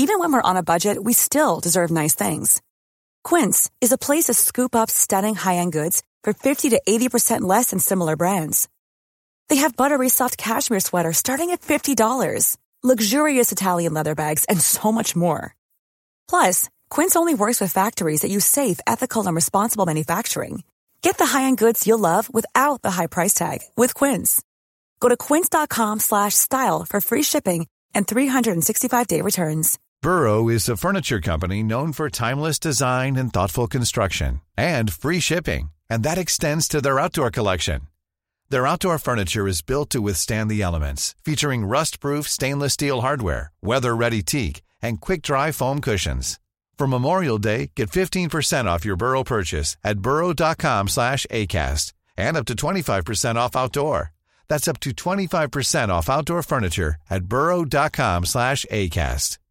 Even when we're on a budget, we still deserve nice things. Quince is a place to scoop up stunning high-end goods for 50 to 80% less than similar brands. They have buttery soft cashmere sweaters starting at $50, luxurious Italian leather bags, and so much more. Plus, Quince only works with factories that use safe, ethical, and responsible manufacturing. Get the high-end goods you'll love without the high price tag with Quince. Go to quince.com/style for free shipping and 365-day returns. Burrow is a furniture company known for timeless design and thoughtful construction, and free shipping, and that extends to their outdoor collection. Their outdoor furniture is built to withstand the elements, featuring rust-proof stainless steel hardware, weather-ready teak, and quick-dry foam cushions. For Memorial Day, get 15% off your Burrow purchase at burrow.com/ACAST and up to 25% off outdoor. That's up to 25% off outdoor furniture at burrow.com/ACAST.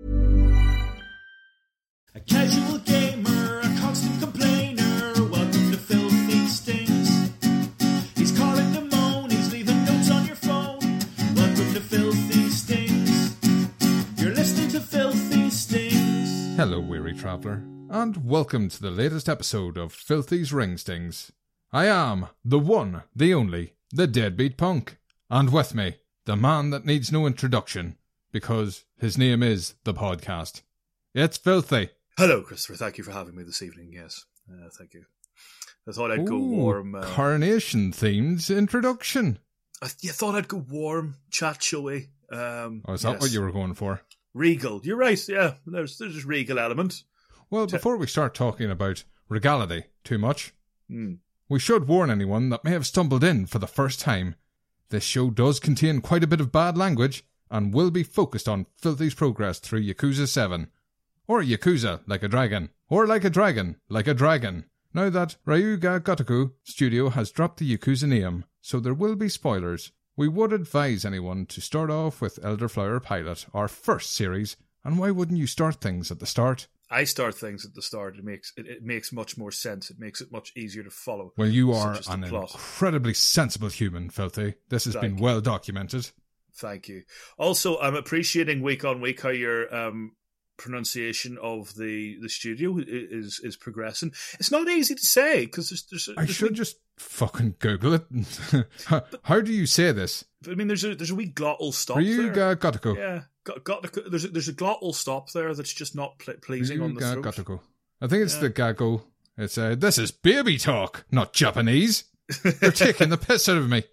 A casual gamer, a constant complainer, welcome to Filthy Stings. He's calling to moan, he's leaving notes on your phone. Welcome to Filthy Stings. You're listening to Filthy Stings. Hello, weary traveller, and welcome to the latest episode of Filthy's Ring Stings. I am the one, the only, the Deadbeat Punk, and with me, the man that needs no introduction, because his name is the podcast. It's Filthy. Hello, Christopher. Thank you for having me this evening. Yes, thank you. I thought I'd go warm. Coronation-themed introduction. I thought I'd go warm, chat showy. Is that what you were going for? Regal. You're right, yeah. There's this regal element. Well, before we start talking about regality too much, we should warn anyone that may have stumbled in for the first time. This show does contain quite a bit of bad language and will be focused on Filthy's progress through Yakuza 7. Or Yakuza like a dragon. Or like a dragon like a dragon. Now that Ryuga Gotoku Studio has dropped the Yakuza name, so there will be spoilers. We would advise anyone to start off with Elderflower Pilot, our first series, and why wouldn't you start things at the start? I start things at the start. It makes much more sense. It makes it much easier to follow. Well, you are an incredibly sensible human, Filthy. This has been well documented. Thank you. Also, I'm appreciating week on week how your pronunciation of the studio is progressing. It's not easy to say because there's I should just fucking Google it. How do you say this? I mean, there's a wee glottal stop. Ryuga Gotoku. Yeah. There's a glottal stop there that's just not pleasing on the throat. Gotoku. I think it's the gaggle. It's this is baby talk, not Japanese. You're taking the piss out of me.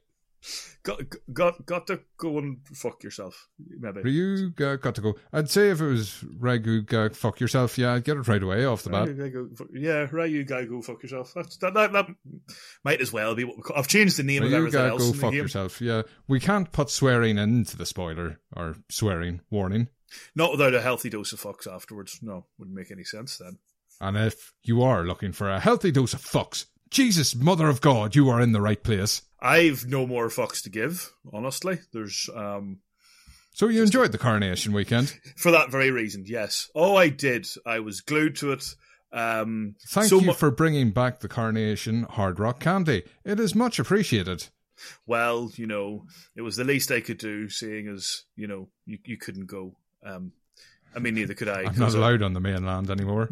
Got to go and fuck yourself, maybe. Ryuga Gotoku. I'd say if it was Ryuga fuck yourself, yeah, I'd get it right away off the bat. Ryuga go fuck yourself. That might as well be what we call. I've changed the name of everything else go in the fuck game. Yourself, yeah. We can't put swearing into the spoiler, or swearing warning. Not without a healthy dose of fucks afterwards. No, wouldn't make any sense then. And if you are looking for a healthy dose of fucks, Jesus, Mother of God, you are in the right place. I've no more fucks to give, honestly. There's So you enjoyed the Coronation weekend? For that very reason, yes. Oh, I did. I was glued to it. Thank you for bringing back the Coronation Hard Rock Candy. It is much appreciated. Well, it was the least I could do, seeing as, you couldn't go. I mean, neither could I. I'm not allowed on the mainland anymore.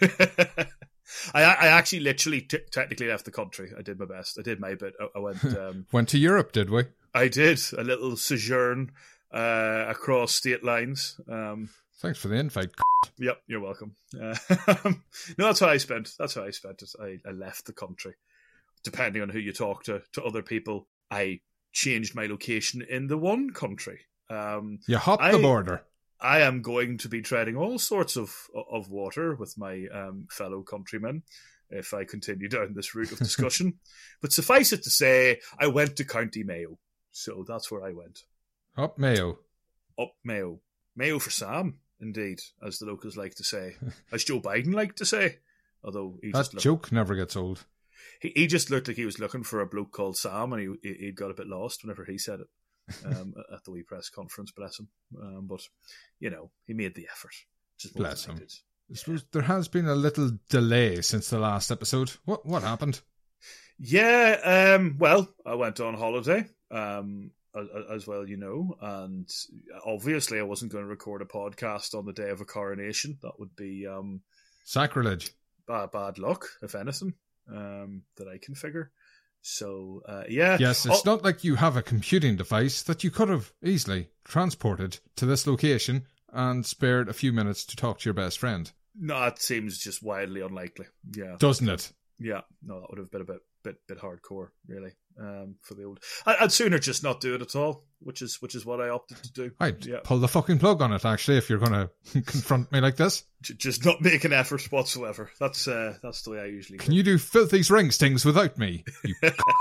I actually literally technically left the country. I did my best. I did my bit. I went... Went to Europe, did we? I did. A little sojourn across state lines. Thanks for the invite. Yep, you're welcome. No, that's how I spent. That's how I spent it. I left the country. Depending on who you talk to other people, I changed my location in the one country. You hopped the border. I am going to be treading all sorts of water with my fellow countrymen if I continue down this route of discussion. But suffice it to say, I went to County Mayo. So that's where I went. Up Mayo. Up Mayo. Mayo for Sam, indeed, as the locals like to say. As Joe Biden liked to say. Although that joke never gets old. He just looked like he was looking for a bloke called Sam, and he got a bit lost whenever he said it. At the wee press conference, bless him. But he made the effort. Bless him. I suppose there has been a little delay since the last episode. What happened? Yeah, well, I went on holiday. as well, you know. And obviously, I wasn't going to record a podcast on the day of a coronation. That would be sacrilege. Bad luck, if anything, that I can figure. So, yeah. Yes, it's not like you have a computing device that you could have easily transported to this location and spared a few minutes to talk to your best friend. No, it seems just wildly unlikely. Yeah. Doesn't it? Yeah. No, that would have been a bit hardcore, really, for the old... I'd sooner just not do it at all, which is what I opted to do. I'd pull the fucking plug on it, actually, if you're going to confront me like this. Just not make an effort whatsoever. That's the way I usually go. Can you do filthy ring stings without me, you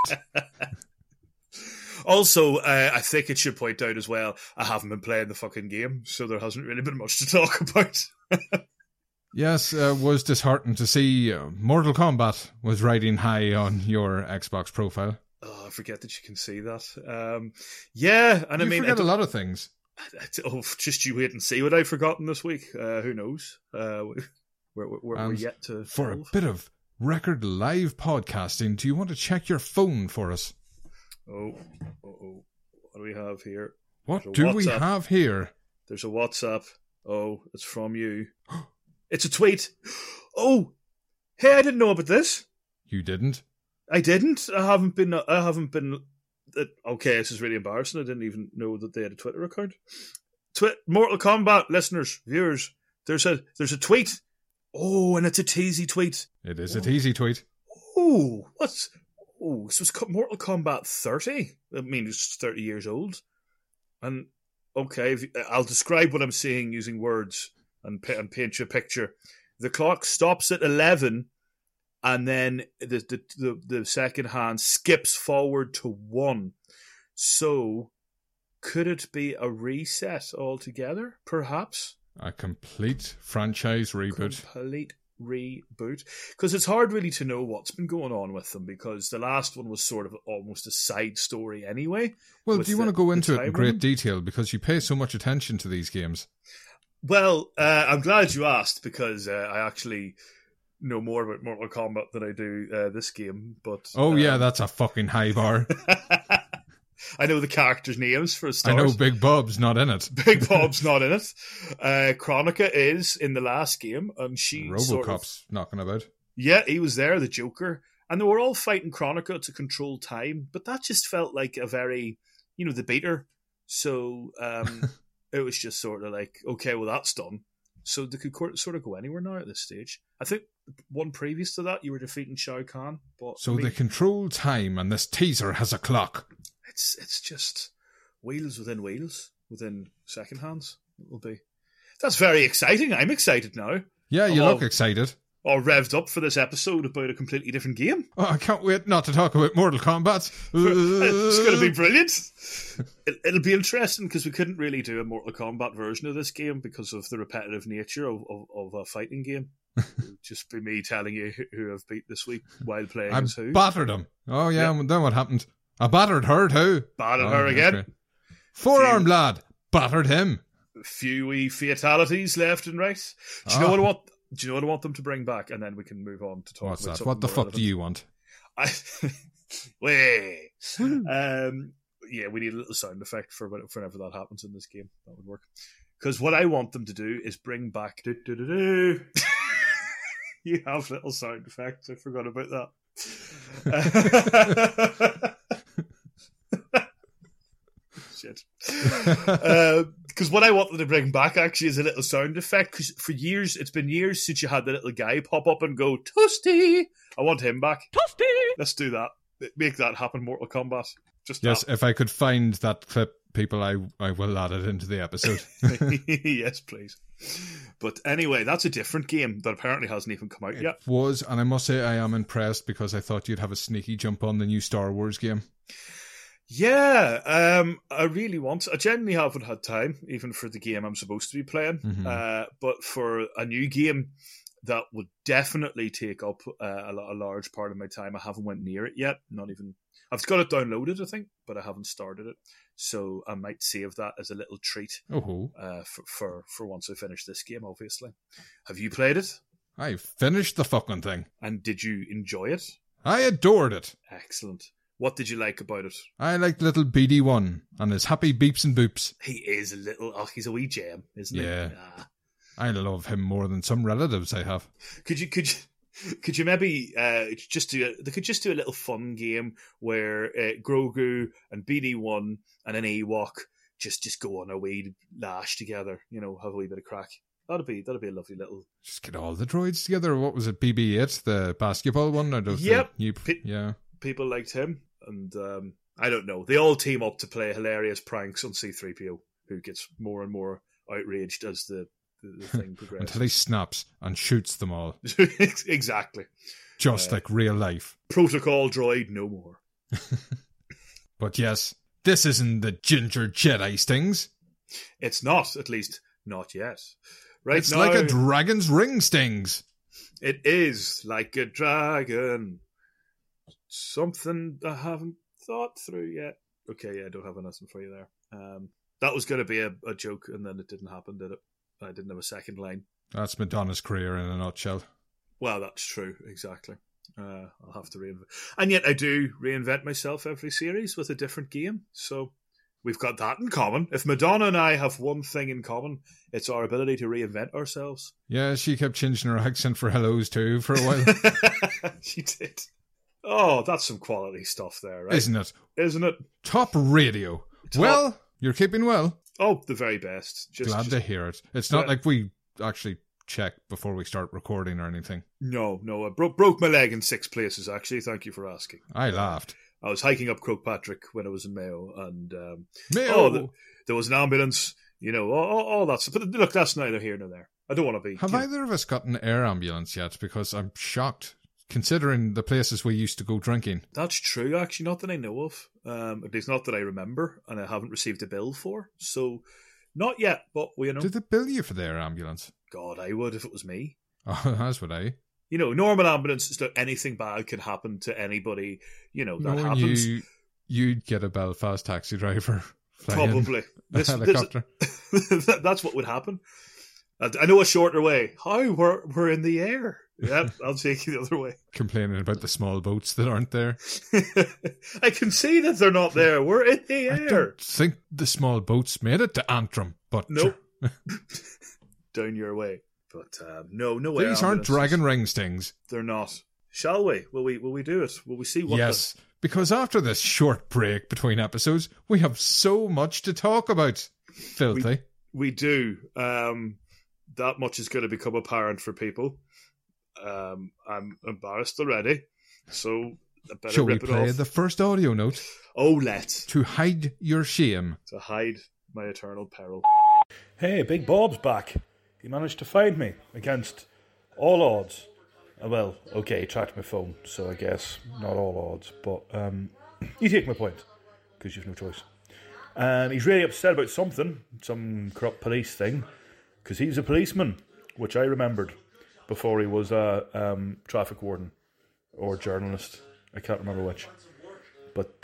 Also, I think it should point out as well, I haven't been playing the fucking game, so there hasn't really been much to talk about. Yes, was disheartened to see Mortal Kombat was riding high on your Xbox profile. Oh, I forget that you can see that. Yeah, and you I mean... forget a lot of things. Just you wait and see what I've forgotten this week. Who knows? We're yet to... For a bit of record live podcasting, do you want to check your phone for us? Oh. What do we have here? What do we have here? There's a WhatsApp. Oh, it's from you. It's a tweet. Oh, hey, I didn't know about this. You didn't? I didn't. I haven't been. Okay, this is really embarrassing. I didn't even know that they had a Twitter account. Mortal Kombat listeners, viewers. There's a tweet. Oh, and it's a teasy tweet. It is a teasy tweet. Oh, what's... Oh, so it's Mortal Kombat 30? I mean, it's 30 years old. And, okay, I'll describe what I'm seeing using words and paint you a picture. The clock stops at 11, and then the second hand skips forward to 1. So, could it be a reset altogether, perhaps? A complete franchise reboot. Complete reboot, because it's hard really to know what's been going on with them, because the last one was sort of almost a side story anyway. Well, do you want to go into it in great detail, because you pay so much attention to these games? Well, I'm glad you asked, because I actually know more about Mortal Kombat than I do this game. But yeah, that's a fucking high bar. I know the characters' names for a start. I know Big Bob's not in it. Big Bob's not in it. Kronika is in the last game, and she RoboCop's knocking about. Yeah, he was there, the Joker, and they were all fighting Kronika to control time. But that just felt like a very, the beater. So it was just sort of like, okay, well that's done. So they could sort of go anywhere now at this stage. I think one previous to that, you were defeating Shao Kahn. But so they control time, and this teaser has a clock. It's just wheels within second hands. It will be. That's very exciting. I'm excited now. Yeah, you look excited. Or revved up for this episode about a completely different game. Oh, I can't wait not to talk about Mortal Kombat. It's going to be brilliant. It'll be interesting because we couldn't really do a Mortal Kombat version of this game because of the repetitive nature of a fighting game. It'll just be me telling you who I've beat this week while playing as who. I battered him. Oh, yeah. Then what happened? I battered her too. Battered her again. Okay. Forearm lad. Battered him. Few wee fatalities left and right. Do you know what I want them to bring back? And then we can move on to talk What's about that? What the fuck relevant. do you want? Yeah, we need a little sound effect for whenever that happens in this game. That would work. Because what I want them to do is bring back... You have little sound effects. I forgot about that. Shit. Because what I want them to bring back actually is a little sound effect. Because for years, it's been years since you had the little guy pop up and go, Toasty! I want him back. Toasty! Let's do that. Make that happen, Mortal Kombat. Yes, if I could find that clip, people, I will add it into the episode. Yes, please. But anyway, that's a different game that apparently hasn't even come out yet. It was, and I must say I am impressed because I thought you'd have a sneaky jump on the new Star Wars game. Yeah, I really want. I genuinely haven't had time, even for the game I'm supposed to be playing. Mm-hmm. But for a new game that would definitely take up a large part of my time, I haven't went near it yet. Not even. I've got it downloaded, I think, but I haven't started it. So I might save that as a little treat for once I finish this game. Obviously, have you played it? I finished the fucking thing. And did you enjoy it? I adored it. Excellent. What did you like about it? I liked little BD1 and his happy beeps and boops. He is a little... Oh, he's a wee gem, isn't he? Yeah. I love him more than some relatives I have. Could you maybe they could just do a little fun game where Grogu and BD1 and an Ewok just go on a wee lash together, have a wee bit of crack. That'd be a lovely little... Just get all the droids together. What was it, BB-8, the basketball one? Yep. Yeah. People liked him, and I don't know. They all team up to play hilarious pranks on C-3PO, who gets more and more outraged as the thing progresses. Until he snaps and shoots them all. Exactly. Just like real life. Protocol droid no more. But yes, this isn't the Ginger Jedi stings. It's not, at least not yet. Right it's now, like a dragon's ring stings. It is like a dragon. Something I haven't thought through yet. Okay, yeah, I don't have anything for you there. That was going to be a joke, and then it didn't happen, did it? I didn't have a second line. That's Madonna's career in a nutshell. Well, that's true, exactly. I'll have to reinvent. And yet I do reinvent myself every series with a different game, so we've got that in common. If Madonna and I have one thing in common, it's our ability to reinvent ourselves. Yeah, she kept changing her accent for hellos too for a while. She did. Oh, that's some quality stuff there, right? Isn't it? Isn't it? Top radio. Well, you're keeping well. Oh, the very best. Glad to hear it. It's not like we actually check before we start recording or anything. No, I broke my leg in 6 places, actually. Thank you for asking. I laughed. I was hiking up Croagh when I was in Mayo, and Mayo! There was an ambulance, all that stuff. But look, that's neither here nor there. I don't want to be... Have either of us got an air ambulance yet? Because I'm shocked, considering the places we used to go drinking. That's true, actually, not that I know of. At least not that I remember, and I haven't received a bill for. So, not yet, but Did they bill you for the air ambulance? God, I would if it was me. Oh, that's what I... normal ambulances, anything bad can happen to anybody, that happens. You'd get a Belfast taxi driver. Probably. A helicopter. That's what would happen. I know a shorter way. How? We're in the air. Yep, I'll take you the other way. Complaining about the small boats that aren't there. I can see that they're not there. We're in the air. I don't think the small boats made it to Antrim, but... Nope. Down your way. But no way. These aren't dragon ring stings. They're not. Shall we? Will we do it? Will we see what? Yes, because after this short break between episodes, we have so much to talk about. Filthy. We do. That much is going to become apparent for people. I'm embarrassed already, so I better Shall we rip it play off. the first audio note? Oh, let's. To hide your shame. To hide my eternal peril. Hey, Big Bob's back. He managed to find me against all odds. Well, okay, he tracked my phone, so I guess not all odds, but you take my point, because you've no choice. He's really upset about something, some corrupt police thing, because he's a policeman, which I remembered before he was a traffic warden or journalist. I can't remember which. But,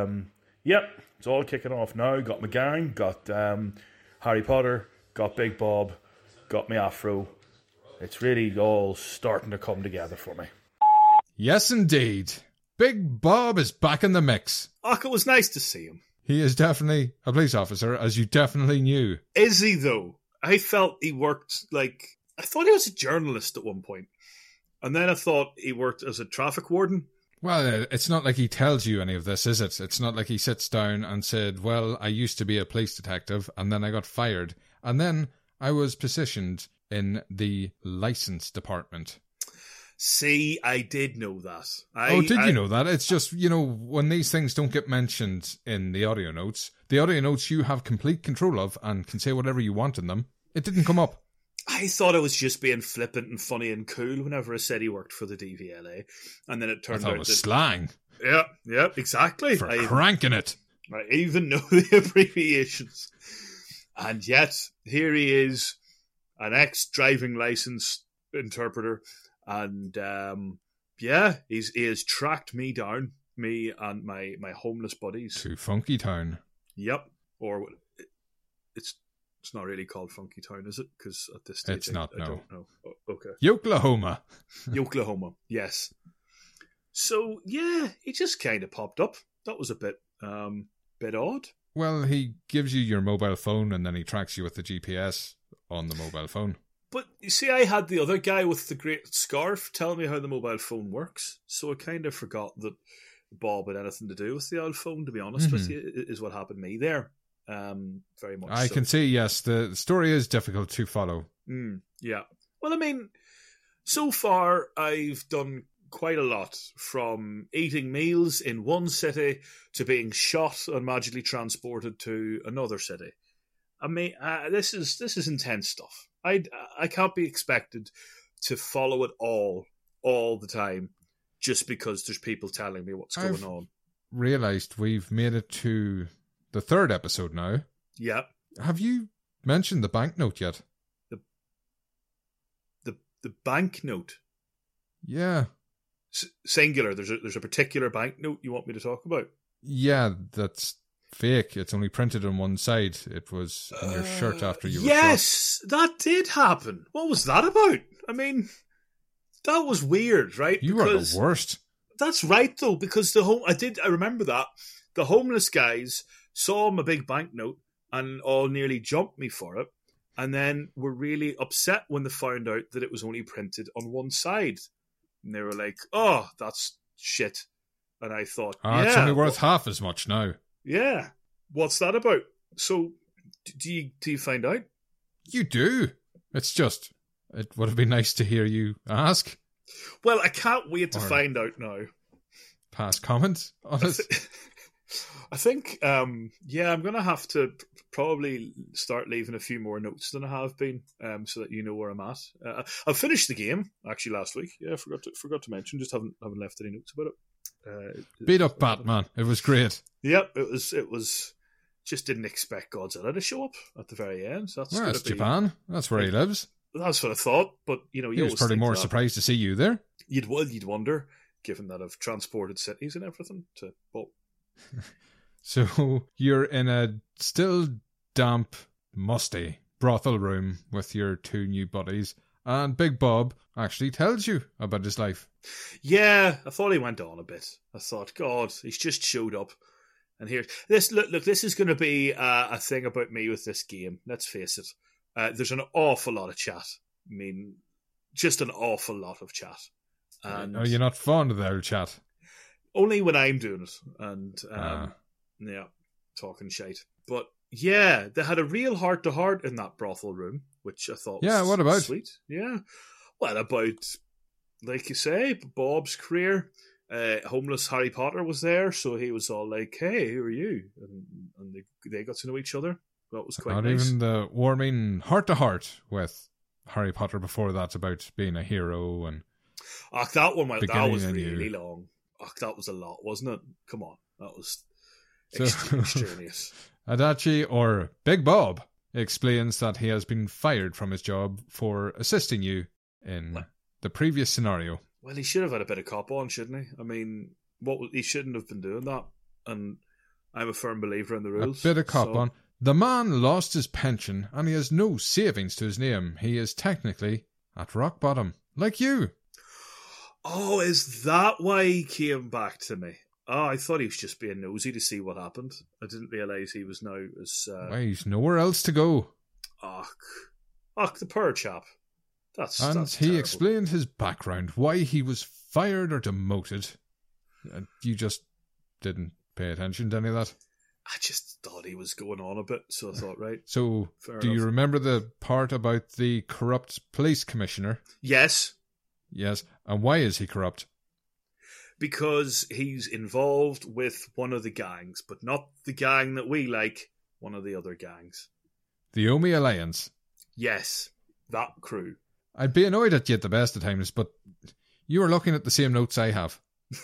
yep, it's all kicking off now. Got my gang, got Harry Potter, got Big Bob, got me afro. It's really all starting to come together for me. Yes, indeed. Big Bob is back in the mix. Oh, it was nice to see him. He is definitely a police officer, as you definitely knew. Is he, though? I felt he worked I thought he was a journalist at one point. And then I thought he worked as a traffic warden. Well, it's not like he tells you any of this, is it? It's not like he sits down and said, well, I used to be a police detective, and then I got fired, and then I was positioned in the license department. See, I did know that. Did you know that? It's just, when these things don't get mentioned in the audio notes you have complete control of and can say whatever you want in them. It didn't come up. I thought I was just being flippant and funny and cool whenever I said he worked for the DVLA. And then it turned out it was slang. Yeah, exactly. For cranking it. I even know the abbreviations. And yet, here he is, an ex-driving license interpreter. And, he has tracked me down, me and my homeless buddies. To Funky Town. Yep. Or it's not really called Funky Town, is it? Because at this stage, it's not, I don't know. Oh, okay. Yoklahoma. Yoklahoma, yes. So, yeah, he just kind of popped up. That was a bit odd. Well, he gives you your mobile phone and then he tracks you with the GPS on the mobile phone. But you see, I had the other guy with the great scarf telling me how the mobile phone works, so I kind of forgot that Bob had anything to do with the old phone, to be honest with you, is what happened to me there. Very much I can see, yes, the story is difficult to follow. Yeah. Well, I mean, so far I've done quite a lot, from eating meals in one city to being shot and magically transported to another city. I mean, this is intense stuff. I can't be expected to follow it all the time just because there's people telling me what's going on. Realised we've made it to the 3rd episode now. Yeah. Have you mentioned the banknote yet? The banknote? Yeah. Singular. There's a particular banknote you want me to talk about? Yeah, that's fake. It's only printed on one side. It was in your shirt after you were Yes, that did happen. What was that about? I mean, that was weird, right? You are the worst. That's right, though, because I remember that. The homeless guys saw my big banknote and all nearly jumped me for it, and then were really upset when they found out that it was only printed on one side. And they were like, oh, that's shit. And I thought, it's only worth half as much now. Yeah. What's that about? So, do you find out? You do. It's just, it would have been nice to hear you ask. Well, I can't wait to find out now. Pass comment on it. I think, I'm going to have to probably start leaving a few more notes than I have been, so that you know where I'm at. I finished the game actually last week. Yeah, I forgot to mention. Just haven't left any notes about it. Beat up Batman. It was great. Yep, it was. Just didn't expect Godzilla to show up at the very end. That's Japan. That's where he lives. That's what I thought. But he was probably more surprised to see you there. You'd wonder, given that I've transported cities and everything to. But so you're in a still damp, musty brothel room with your 2 new buddies, and Big Bob actually tells you about his life. Yeah, I thought he went on a bit. I thought, God, he's just showed up. And here, this is going to be a thing about me with this game. Let's face it. There's an awful lot of chat. I mean, just an awful lot of chat. And are you not fond of their chat? Only when I'm doing it. And, talking shite. But, yeah, they had a real heart-to-heart in that brothel room, which I thought was what about? Sweet. Yeah. Well, about, like you say, Bob's career. Homeless Harry Potter was there, so he was all like, hey, who are you? And they got to know each other. That was quite nice. Not even the warming heart-to-heart with Harry Potter before that about being a hero. And that one that was really long. That was a lot, wasn't it? Come on. That was extraneous. Adachi, or Big Bob, explains that he has been fired from his job for assisting you in the previous scenario. Well, he should have had a bit of cop on, shouldn't he? I mean, he shouldn't have been doing that. And I'm a firm believer in the rules. A bit of cop on. The man lost his pension and he has no savings to his name. He is technically at rock bottom, like you. Oh, is that why he came back to me? Oh, I thought he was just being nosy to see what happened. I didn't realise he was now as... he's nowhere else to go. The poor chap. That's he terrible. Explained his background, why he was fired or demoted. You just didn't pay attention to any of that? I just thought he was going on a bit, so I thought, right. So, do you remember the part about the corrupt police commissioner? Yes. Yes. And why is he corrupt? Because he's involved with one of the gangs, but not the gang that we like, one of the other gangs. The Omi Alliance? Yes, that crew. I'd be annoyed at you at the best of times, but you are looking at the same notes I have.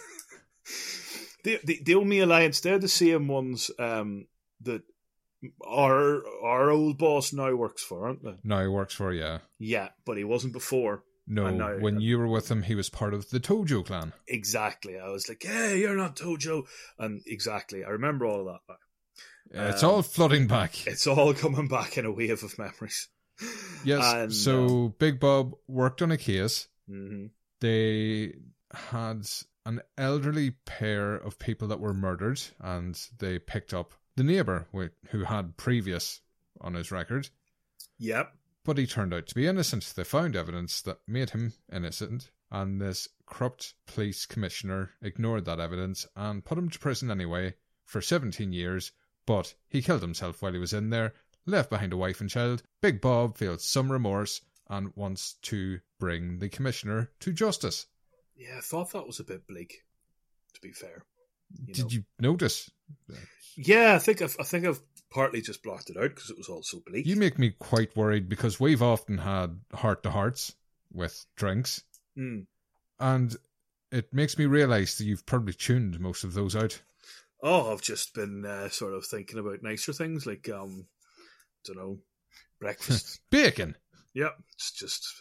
The Omi Alliance, they're the same ones that our old boss now works for, aren't they? Now he works for, yeah. Yeah, but he wasn't before. No, when you were with him, he was part of the Tojo clan. Exactly. I was like, hey, you're not Tojo. And exactly, I remember all of that now. It's all flooding back. It's all coming back in a wave of memories. Yes, so Big Bob worked on a case. Mm-hmm. They had an elderly pair of people that were murdered, and they picked up the neighbour who had previous on his record. Yep. But he turned out to be innocent. They found evidence that made him innocent, and this corrupt police commissioner ignored that evidence and put him to prison anyway for 17 years, but he killed himself while he was in there, left behind a wife and child. Big Bob feels some remorse and wants to bring the commissioner to justice. Yeah, I thought that was a bit bleak, to be fair. Did you notice? Yeah, I think I've partly just blocked it out because it was all so bleak. You make me quite worried because we've often had heart-to-hearts with drinks, and it makes me realise that you've probably tuned most of those out. Oh, I've just been sort of thinking about nicer things like, don't know, breakfast. Bacon! Yeah, it's just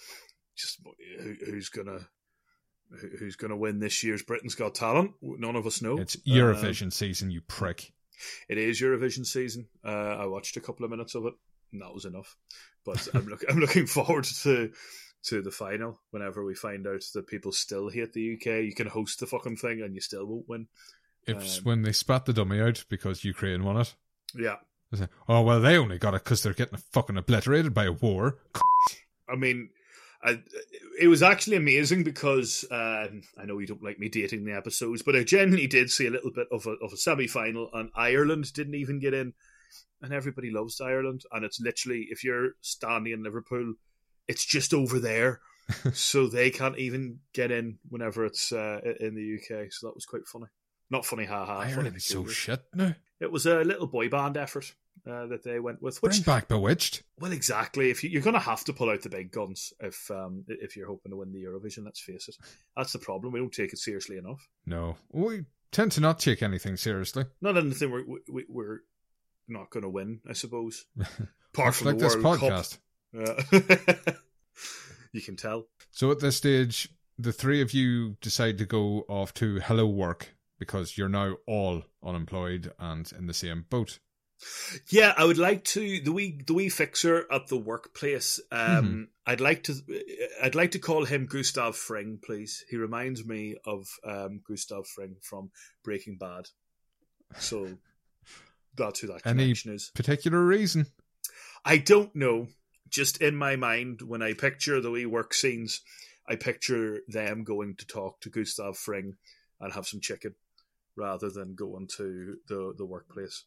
who's gonna win this year's Britain's Got Talent? None of us know. It's Eurovision season, you prick. It is Eurovision season. I watched a couple of minutes of it, and that was enough. But I'm looking forward to the final. Whenever we find out that people still hate the UK, you can host the fucking thing and you still won't win. It's when they spat the dummy out because Ukraine won it. Yeah. They say, oh, well, they only got it because they're getting fucking obliterated by a war. I mean, it was actually amazing because I know you don't like me dating the episodes, but I genuinely did see a little bit of a semi-final, and Ireland didn't even get in, and everybody loves Ireland, and it's literally, if you're standing in Liverpool, it's just over there, so they can't even get in whenever it's in the UK, so that was quite funny. Not funny, haha. Ireland is so shit now. It was a little boy band effort that they went with. Bring back Bewitched. Well, exactly. If you're going to have to pull out the big guns if you're hoping to win the Eurovision, let's face it. That's the problem. We don't take it seriously enough. No. We tend to not take anything seriously. Not anything we're not going to win, I suppose. Apart from like the this World podcast. Cup. You can tell. So at this stage, the three of you decide to go off to Hello Work because you're now all unemployed and in the same boat. Yeah, I would like to the wee fixer at the workplace. I'd like to call him Gustav Fring, please. He reminds me of Gustav Fring from Breaking Bad. So that's who that connection is. Any particular reason? I don't know. Just in my mind, when I picture the wee work scenes, I picture them going to talk to Gustav Fring and have some chicken rather than going to the workplace.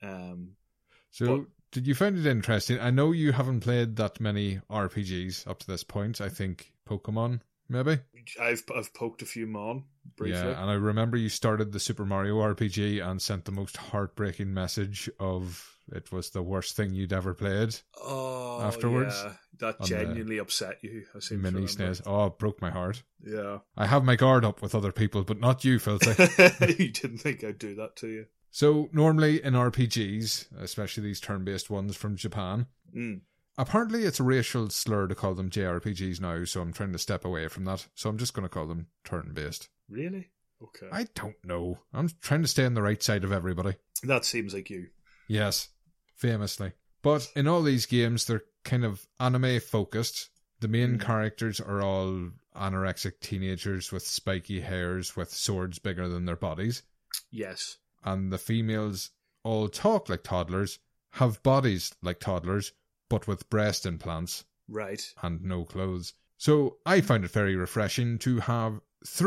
Did you find it interesting? I know you haven't played that many RPGs up to this point. I think Pokemon, maybe? I've poked a few Mon briefly. Yeah, and I remember you started the Super Mario RPG and sent the most heartbreaking message of it was the worst thing you'd ever played. Oh, afterwards. Yeah. That genuinely upset you. I seem Mini SNES. Oh, it broke my heart. Yeah. I have my guard up with other people, but not you, Filthy. You didn't think I'd do that to you. So, normally in RPGs, especially these turn-based ones from Japan, apparently it's a racial slur to call them JRPGs now, so I'm trying to step away from that. So I'm just going to call them turn-based. Really? Okay. I don't know. I'm trying to stay on the right side of everybody. That seems like you. Yes, famously. But in all these games, they're kind of anime-focused. The main characters are all anorexic teenagers with spiky hairs with swords bigger than their bodies. Yes. And the females all talk like toddlers, have bodies like toddlers, but with breast implants. Right. And no clothes. So I found it very refreshing to have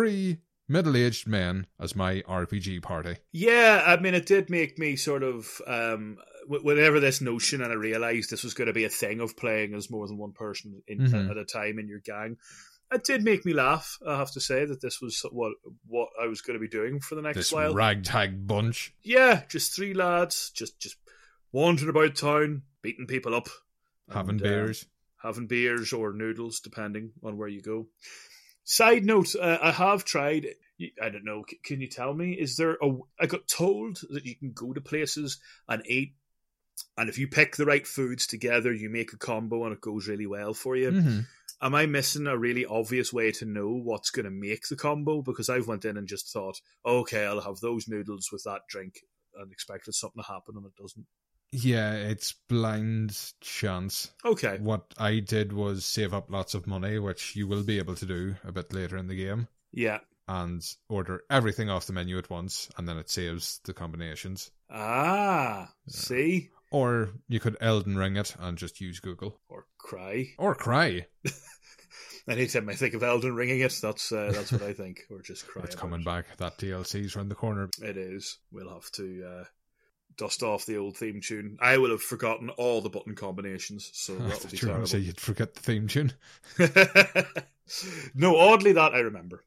3 middle-aged men as my RPG party. Yeah, I mean, it did make me sort of, whenever this notion, and I realised this was going to be a thing of playing as more than one person at a time in your gang, it did make me laugh, I have to say, that this was what I was going to be doing for the next while. This ragtag bunch. Yeah, just 3 lads, just wandering about town, beating people up. Having beers. Having beers or noodles, depending on where you go. Side note, I have tried, I don't know, can you tell me, I got told that you can go to places and eat, and if you pick the right foods together, you make a combo and it goes really well for you. Mm-hmm. Am I missing a really obvious way to know what's going to make the combo? Because I've went in and just thought, okay, I'll have those noodles with that drink and expected something to happen and it doesn't. Yeah, it's blind chance. Okay. What I did was save up lots of money, which you will be able to do a bit later in the game. Yeah. and order everything off the menu at once, and then it saves the combinations. See? Or you could Elden Ring it and just use Google. Or cry. Or cry. Anytime I think of Elden Ringing it, that's what I think. Or just cry. It's coming back. That DLC's around the corner. It is. We'll have to dust off the old theme tune. I will have forgotten all the button combinations, so that will be terrible. Say you'd forget the theme tune. No, oddly that I remember.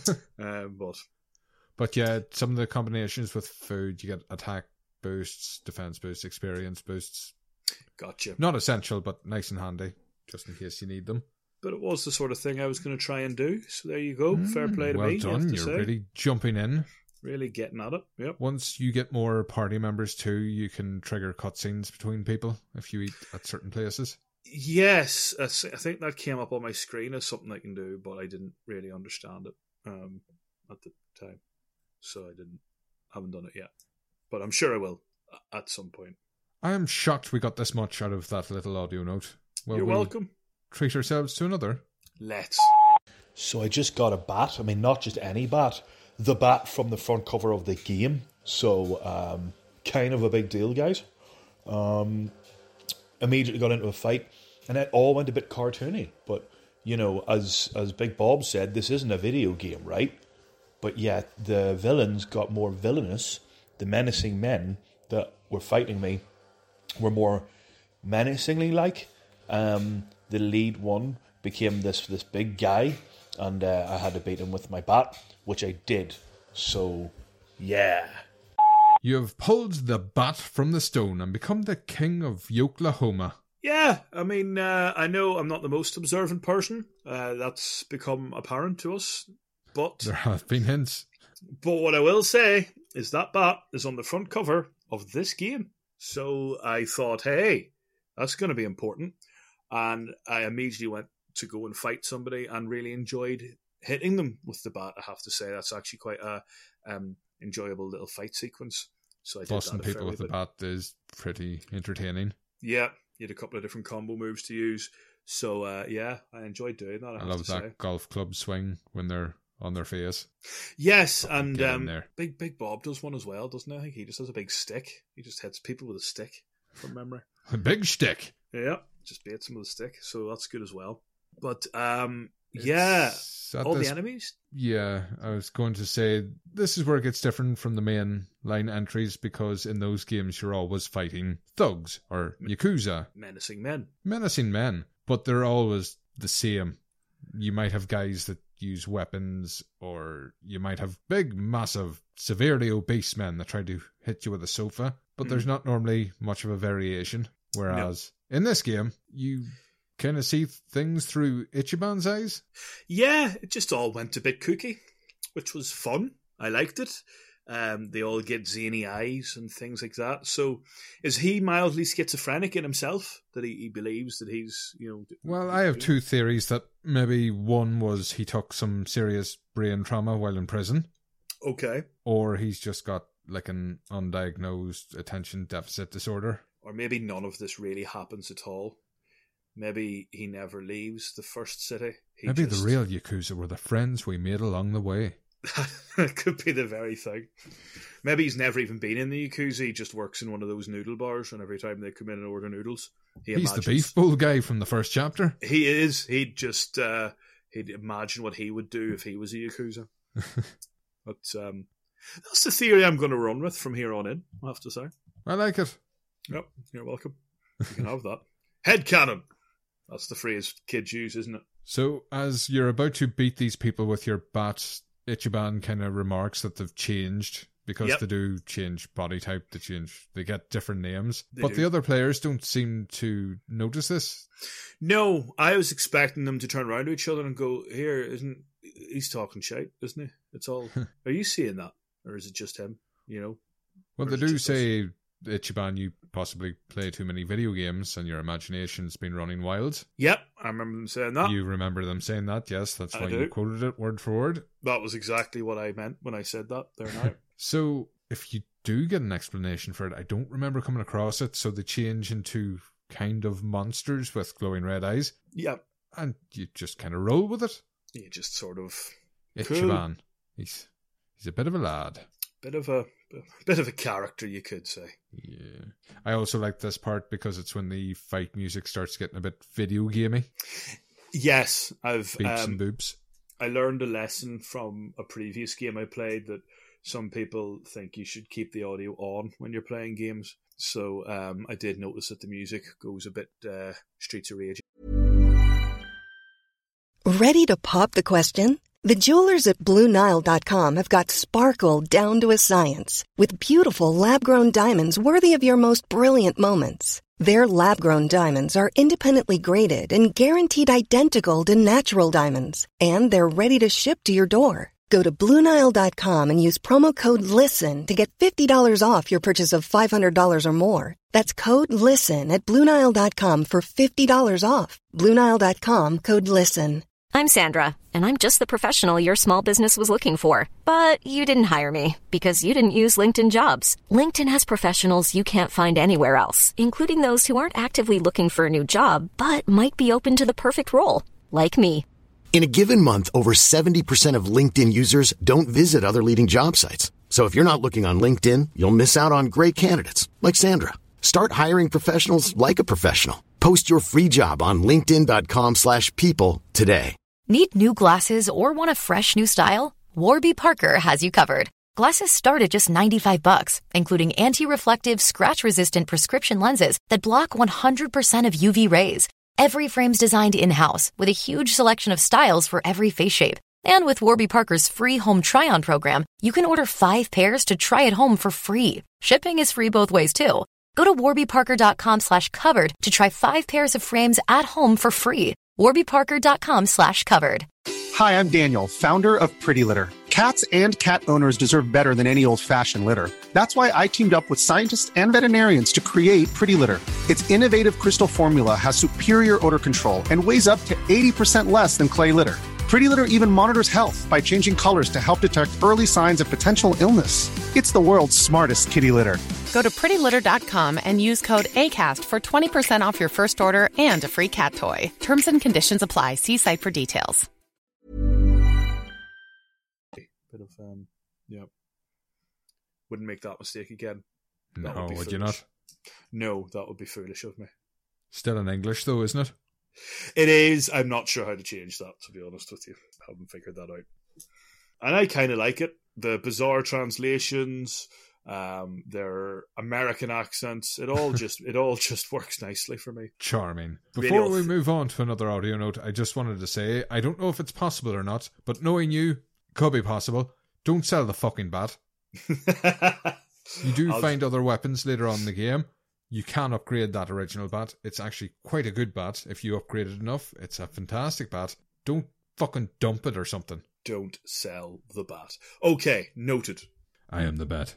But yeah, some of the combinations with food, you get attack boosts, defense boosts, experience boosts. Gotcha. Not essential, but nice and handy, just in case you need them. But it was the sort of thing I was going to try and do. So there you go. Fair play to well me. Done. You're really jumping in. Really getting at it. Yep. Once you get more party members too, you can trigger cutscenes between people if you eat at certain places. Yes, I think that came up on my screen as something I can do, but I didn't really understand it at the time, so haven't done it yet. But I'm sure I will at some point. I am shocked we got this much out of that little audio note. You're welcome. Treat ourselves to another. Let's. So I just got a bat. I mean, not just any bat. The bat from the front cover of the game. So, kind of a big deal, guys. Immediately got into a fight, and it all went a bit cartoony. But, you know, as Big Bob said, this isn't a video game, right? But yet, the villains got more villainous. The menacing men that were fighting me were more menacingly like. The lead one became this big guy, and I had to beat him with my bat, which I did. So, yeah. You have pulled the bat from the stone and become the king of Yoklahoma. Yeah, I mean, I know I'm not the most observant person. That's become apparent to us. But there have been hints. But what I will say is that bat is on the front cover of this game. So I thought, hey, that's going to be important. And I immediately went to go and fight somebody and really enjoyed hitting them with the bat. I have to say that's actually quite a enjoyable little fight sequence. So I did Busting that people with the bat is pretty entertaining. Yeah, you had a couple of different combo moves to use. So yeah, I enjoyed doing that. I love that golf club swing when they're on their face. Yes, and Big Bob does one as well, doesn't he? I think he just has a big stick. He just hits people with a stick, from memory. A big stick? Yeah, just baits them with a stick, so that's good as well. But, yeah, all the enemies? Yeah, I was going to say, this is where it gets different from the main line entries, because in those games you're always fighting thugs, or Yakuza. Menacing men. Menacing men, but they're always the same. You might have guys that use weapons, or you might have big, massive, severely obese men that try to hit you with a sofa, but there's not normally much of a variation. Whereas in this game, you kind of see things through Ichiban's eyes. Yeah, it just all went a bit kooky, which was fun. I liked it. They all get zany eyes and things like that. So is he mildly schizophrenic in himself? That he believes that he's, you know... Well, I have two theories. That maybe one was he took some serious brain trauma while in prison. Okay. Or he's just got like an undiagnosed attention deficit disorder. Or maybe none of this really happens at all. Maybe he never leaves the first city. Maybe the real Yakuza were the friends we made along the way. That could be the very thing. Maybe he's never even been in the Yakuza. He just works in one of those noodle bars, and every time they come in and order noodles, he's the beef bowl guy from the first chapter. He is. He'd just he'd imagine what he would do if he was a Yakuza. But that's the theory I'm going to run with from here on in, I have to say. I like it. Yep, you're welcome. You can have that. Headcanon. That's the phrase kids use, isn't it? So, as you're about to beat these people with your bat, Ichiban kind of remarks that they've changed, because they do change body type, they get different names. But the other players don't seem to notice this. No, I was expecting them to turn around to each other and go, here, he's talking shite, isn't he? It's all, are you seeing that? Or is it just him, you know? Well, they do say, Ichiban, you possibly play too many video games and your imagination's been running wild. Yep, I remember them saying that. You remember them saying that, yes. That's why you quoted it word for word. That was exactly what I meant when I said that there now. So, if you do get an explanation for it, I don't remember coming across it, so they change into kind of monsters with glowing red eyes. Yep. And you just kind of roll with it. You just sort of... Ichiban. Cool. He's a bit of a lad. Bit of a character, you could say. Yeah. I also like this part because it's when the fight music starts getting a bit video gamey. Yes, Beeps and boobs. I learned a lesson from a previous game I played that some people think you should keep the audio on when you're playing games. So I did notice that the music goes a bit Streets of Rage. Ready to pop the question? The jewelers at BlueNile.com have got sparkle down to a science with beautiful lab-grown diamonds worthy of your most brilliant moments. Their lab-grown diamonds are independently graded and guaranteed identical to natural diamonds, and they're ready to ship to your door. Go to BlueNile.com and use promo code LISTEN to get $50 off your purchase of $500 or more. That's code LISTEN at BlueNile.com for $50 off. BlueNile.com, code LISTEN. I'm Sandra, and I'm just the professional your small business was looking for. But you didn't hire me because you didn't use LinkedIn Jobs. LinkedIn has professionals you can't find anywhere else, including those who aren't actively looking for a new job, but might be open to the perfect role, like me. In a given month, over 70% of LinkedIn users don't visit other leading job sites. So if you're not looking on LinkedIn, you'll miss out on great candidates like Sandra. Start hiring professionals like a professional. Post your free job on linkedin.com/people today. Need new glasses or want a fresh new style? Warby Parker has you covered. Glasses start at just $95, including anti-reflective, scratch-resistant prescription lenses that block 100% of UV rays. Every frame's designed in-house with a huge selection of styles for every face shape. And with Warby Parker's free home try-on program, you can order 5 pairs to try at home for free. Shipping is free both ways, too. Go to warbyparker.com/covered to try 5 pairs of frames at home for free. warbyparker.com/covered. Hi, I'm Daniel, founder of Pretty Litter. Cats and cat owners deserve better than any old-fashioned litter. That's why I teamed up with scientists and veterinarians to create Pretty Litter. Its innovative crystal formula has superior odor control and weighs up to 80% less than clay litter. Pretty Litter even monitors health by changing colors to help detect early signs of potential illness. It's the world's smartest kitty litter. Go to prettylitter.com and use code ACAST for 20% off your first order and a free cat toy. Terms and conditions apply. See site for details. Bit of yeah. Wouldn't make that mistake again. No, would you not? No, that would be foolish of me. Still in English though, isn't it? It is. I'm not sure how to change that, to be honest with you. I haven't figured that out. And I kind of like it. The bizarre translations, their American accents, it all just works nicely for me. Charming. Before we move on to another audio note, I just wanted to say, I don't know if it's possible or not, but knowing you, could be possible. Don't sell the fucking bat. You do find other weapons later on in the game. You can upgrade that original bat. It's actually quite a good bat if you upgrade it enough. It's a fantastic bat. Don't fucking dump it or something. Don't sell the bat. Okay, noted. I am the bat.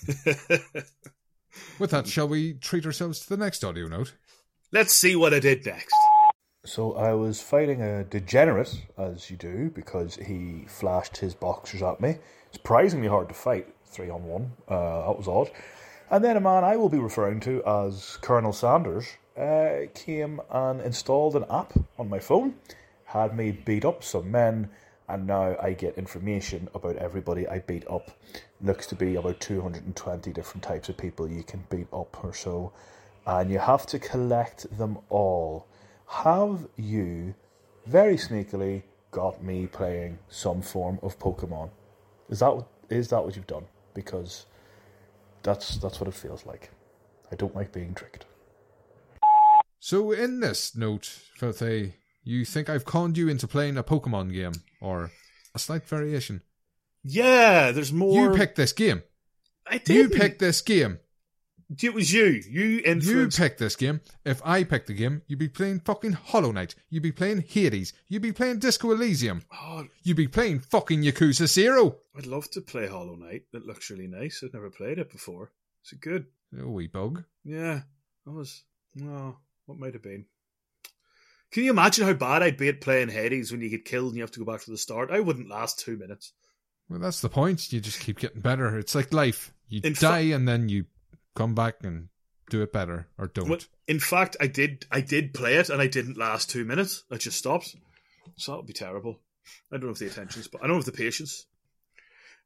With that, shall we treat ourselves to the next audio note? Let's see what I did next. So I was fighting a degenerate, as you do, because he flashed his boxers at me. Surprisingly hard to fight, 3-on-1. That was odd. And then a man I will be referring to as Colonel Sanders came and installed an app on my phone, had me beat up some men, and now I get information about everybody I beat up. Looks to be about 220 different types of people you can beat up or so, and you have to collect them all. Have you, very sneakily, got me playing some form of Pokemon? Is that what you've done? Because that's what it feels like. I don't like being tricked. So in this note, Filthy, you think I've conned you into playing a Pokemon game, or a slight variation? Yeah, there's more. You picked this game. I did. You picked this game. It was you. You influenced. You picked this game. If I picked the game, you'd be playing fucking Hollow Knight. You'd be playing Hades. You'd be playing Disco Elysium. Oh, you'd be playing fucking Yakuza 0. I'd love to play Hollow Knight. It looks really nice. I've never played it before. Is it good? A wee bug. Yeah. What might have been? Can you imagine how bad I'd be at playing Hades when you get killed and you have to go back to the start? I wouldn't last 2 minutes. Well, that's the point. You just keep getting better. It's like life. You die and then you come back and do it better, or don't. Well, in fact, I did play it and I didn't last 2 minutes. I just stopped. So that would be terrible. I don't have the attention, but I don't have the patience.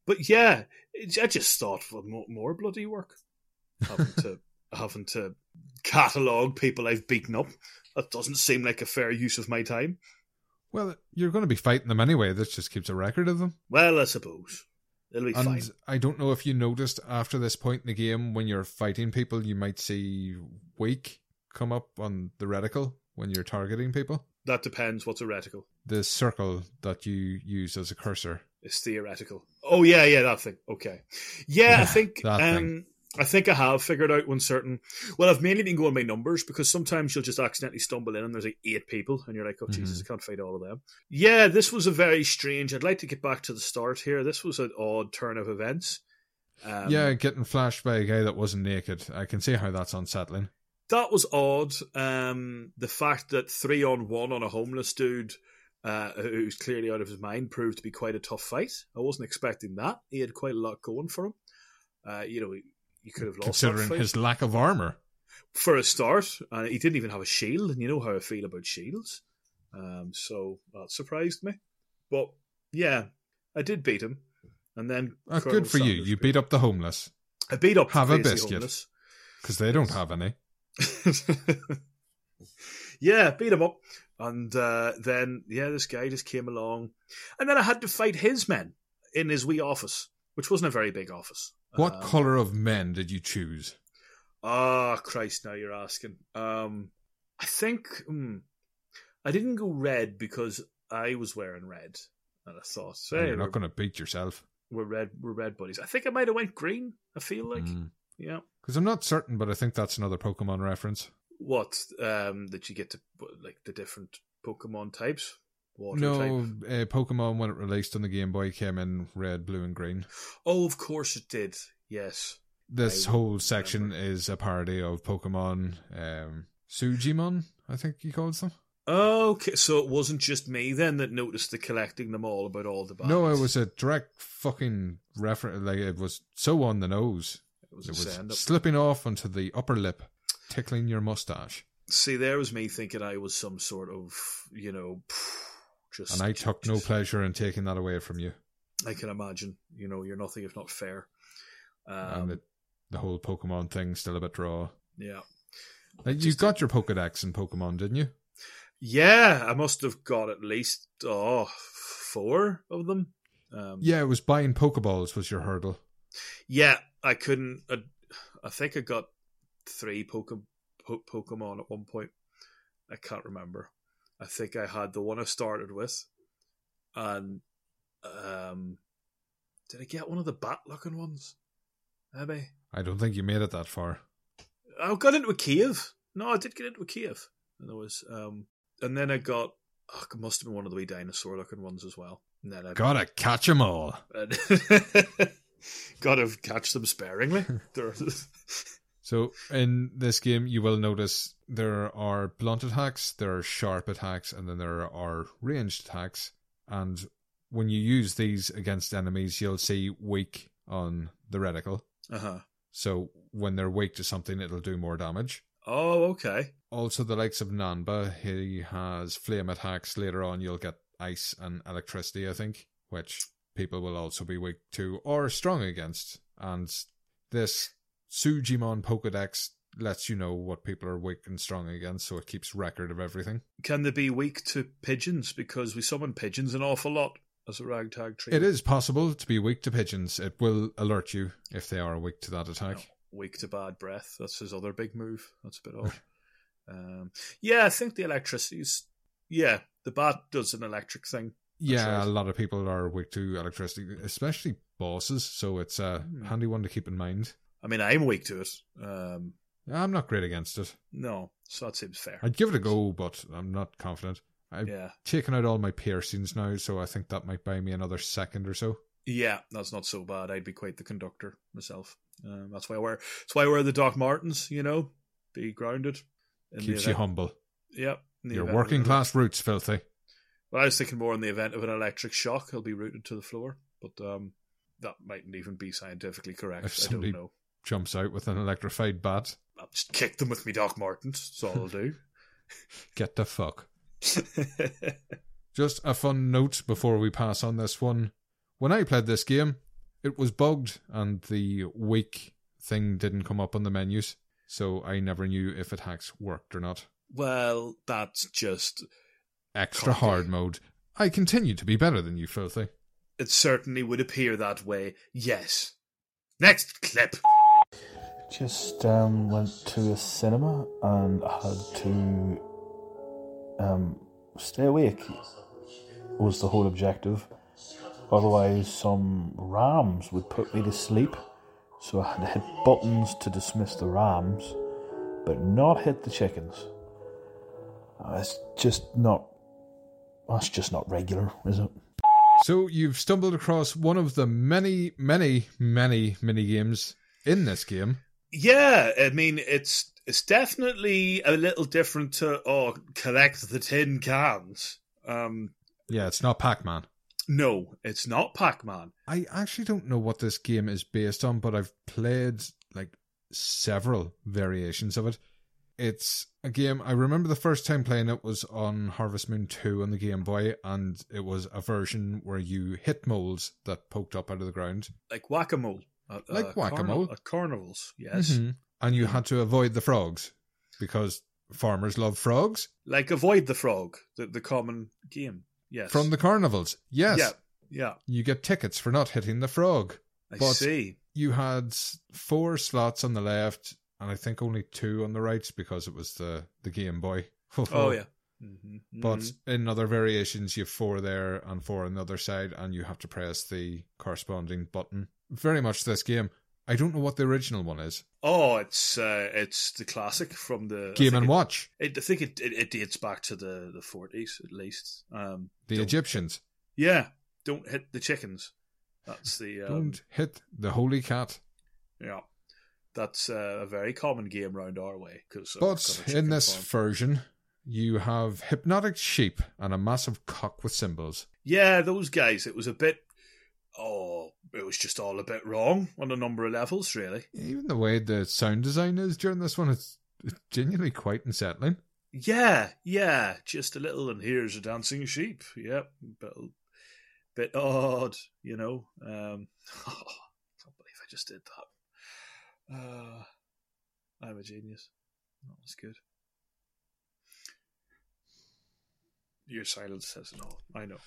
But yeah, I just thought for more bloody work. Having to catalogue people I've beaten up. That doesn't seem like a fair use of my time. Well, you're going to be fighting them anyway. This just keeps a record of them. Well, I suppose. It'll be fine. I don't know if you noticed after this point in the game, when you're fighting people, you might see weak come up on the reticle when you're targeting people. That depends. What's a reticle? The circle that you use as a cursor. It's theoretical. Oh, yeah, that thing. Okay. Yeah, I think I have figured out when certain... Well, I've mainly been going by numbers because sometimes you'll just accidentally stumble in and there's like 8 people and you're like, oh, Jesus, I can't fight all of them. Yeah, this was a very strange... I'd like to get back to the start here. This was an odd turn of events. Getting flashed by a guy that wasn't naked. I can see how that's unsettling. That was odd. The fact that 3-on-1 on a homeless dude who's clearly out of his mind proved to be quite a tough fight. I wasn't expecting that. He had quite a lot going for him. You could have lost considering that fight. His lack of armour. For a start, he didn't even have a shield, and you know how I feel about shields. So that surprised me. But yeah, I did beat him. And then good for you. You beat up the homeless. I beat up have the a biscuit because they don't have any. Yeah, beat him up. And then this guy just came along. And then I had to fight his men in his wee office, which wasn't a very big office. What colour of men did you choose? Christ, now you're asking. I think I didn't go red because I was wearing red. And I thought, you're not going to beat yourself. We're red buddies. I think I might have went green, I feel like. Yeah. Because I'm not certain, but I think that's another Pokemon reference. What? That you get to, like, the different Pokemon types? Pokemon, when it released on the Game Boy, came in red, blue, and green. Oh, of course it did. Yes. This whole section is a parody of Pokemon Sujimon, I think he calls them. Okay, so it wasn't just me then that noticed the collecting them all about all the bands. No, it was a direct fucking reference. Like, it was so on the nose. It was slipping off onto the upper lip, tickling your mustache. See, there was me thinking I was some sort of, and I took no pleasure in taking that away from you. I can imagine. You're nothing if not fair. And the whole Pokemon thing still a bit raw. Yeah. You got your Pokedex in Pokemon, didn't you? Yeah, I must have got at least 4 of them. It was buying Pokeballs was your hurdle. Yeah, I couldn't. I think I got 3 Pokemon at one point. I can't remember. I think I had the one I started with, and did I get one of the bat-looking ones? Maybe. I don't think you made it that far. I got into a cave. No, I did get into a cave, and there was, and then I got. It must have been one of the wee dinosaur-looking ones as well. And then gotta catch them all. Gotta catch them sparingly. So in this game, you will notice there are blunt attacks, there are sharp attacks, and then there are ranged attacks. And when you use these against enemies, you'll see weak on the reticle. So when they're weak to something, it'll do more damage. Oh, okay. Also, the likes of Nanba, he has flame attacks. Later on, you'll get ice and electricity, I think, which people will also be weak to or strong against. And this Sujimon Pokedex lets you know what people are weak and strong against, so it keeps record of everything. Can they be weak to pigeons? Because we summon pigeons an awful lot as a ragtag tree. It is possible to be weak to pigeons. It will alert you if they are weak to that attack. No, weak to bad breath. That's his other big move. That's a bit odd. I think the electricity's... Yeah, the bat does an electric thing. Yeah, right. A lot of people are weak to electricity, especially bosses, so it's a handy one to keep in mind. I mean, I'm weak to it. I'm not great against it. No, so that seems fair. I'd give it a go, but I'm not confident. I've taken out all my piercings now, so I think that might buy me another second or so. Yeah, that's not so bad. I'd be quite the conductor myself. That's why I wear the Doc Martens, be grounded. Keeps you humble. Yeah. Your working class roots, filthy. Well, I was thinking more in the event of an electric shock, he'll be rooted to the floor. But that mightn't even be scientifically correct. If somebody jumps out with an electrified bat, I'll just kick them with me Doc Martens. That's all I'll do. Get the fuck. Just a fun note before we pass on this one. When I played this game, It was bugged, and the week thing didn't come up on the menus, so I never knew if it hacks worked or not. Well, that's just... Extra hard mode. I continue to be better than you, Filthy. It certainly would appear that way, yes. Next clip. Just went to a cinema and I had to stay awake was the whole objective. Otherwise some rams would put me to sleep. So I had to hit buttons to dismiss the rams, but not hit the chickens. That's just not regular, is it? So you've stumbled across one of the many mini games in this game. Yeah, I mean, it's definitely a little different to, collect the tin cans. Yeah, it's not Pac-Man. No, it's not Pac-Man. I actually don't know what this game is based on, but I've played like several variations of it. It's a game, I remember the first time playing it was on Harvest Moon 2 on the Game Boy, and it was a version where you hit moles that poked up out of the ground. Like whack-a-mole. Like whack-a-mole. At carnivals, yes. Mm-hmm. And you had to avoid the frogs, because farmers love frogs. Like Avoid the Frog, the common game, yes. From the carnivals, yes. Yeah. You get tickets for not hitting the frog. I see. You had 4 slots on the left, and I think only 2 on the right because it was the Game Boy. Oh, yeah. Mm-hmm. But in other variations, you have 4 there and 4 on the other side, and you have to press the corresponding button. Very much this game. I don't know what the original one is. Oh, it's the classic from the... Game & Watch. I think it dates back to the 40s, at least. The Egyptians. Yeah. Don't hit the chickens. That's the... Don't hit the holy cat. Yeah. That's a very common game round our way. But in this version, you have hypnotic sheep and a massive cock with cymbals. Yeah, those guys. It was a bit... it was just all a bit wrong on a number of levels, really. Even the way the sound design is during this one, it's genuinely quite unsettling. Yeah. Just a little, and here's a dancing sheep. Yep. Bit odd, you know. I can't believe I just did that. I'm a genius. That was good. Your silence says it all. I know.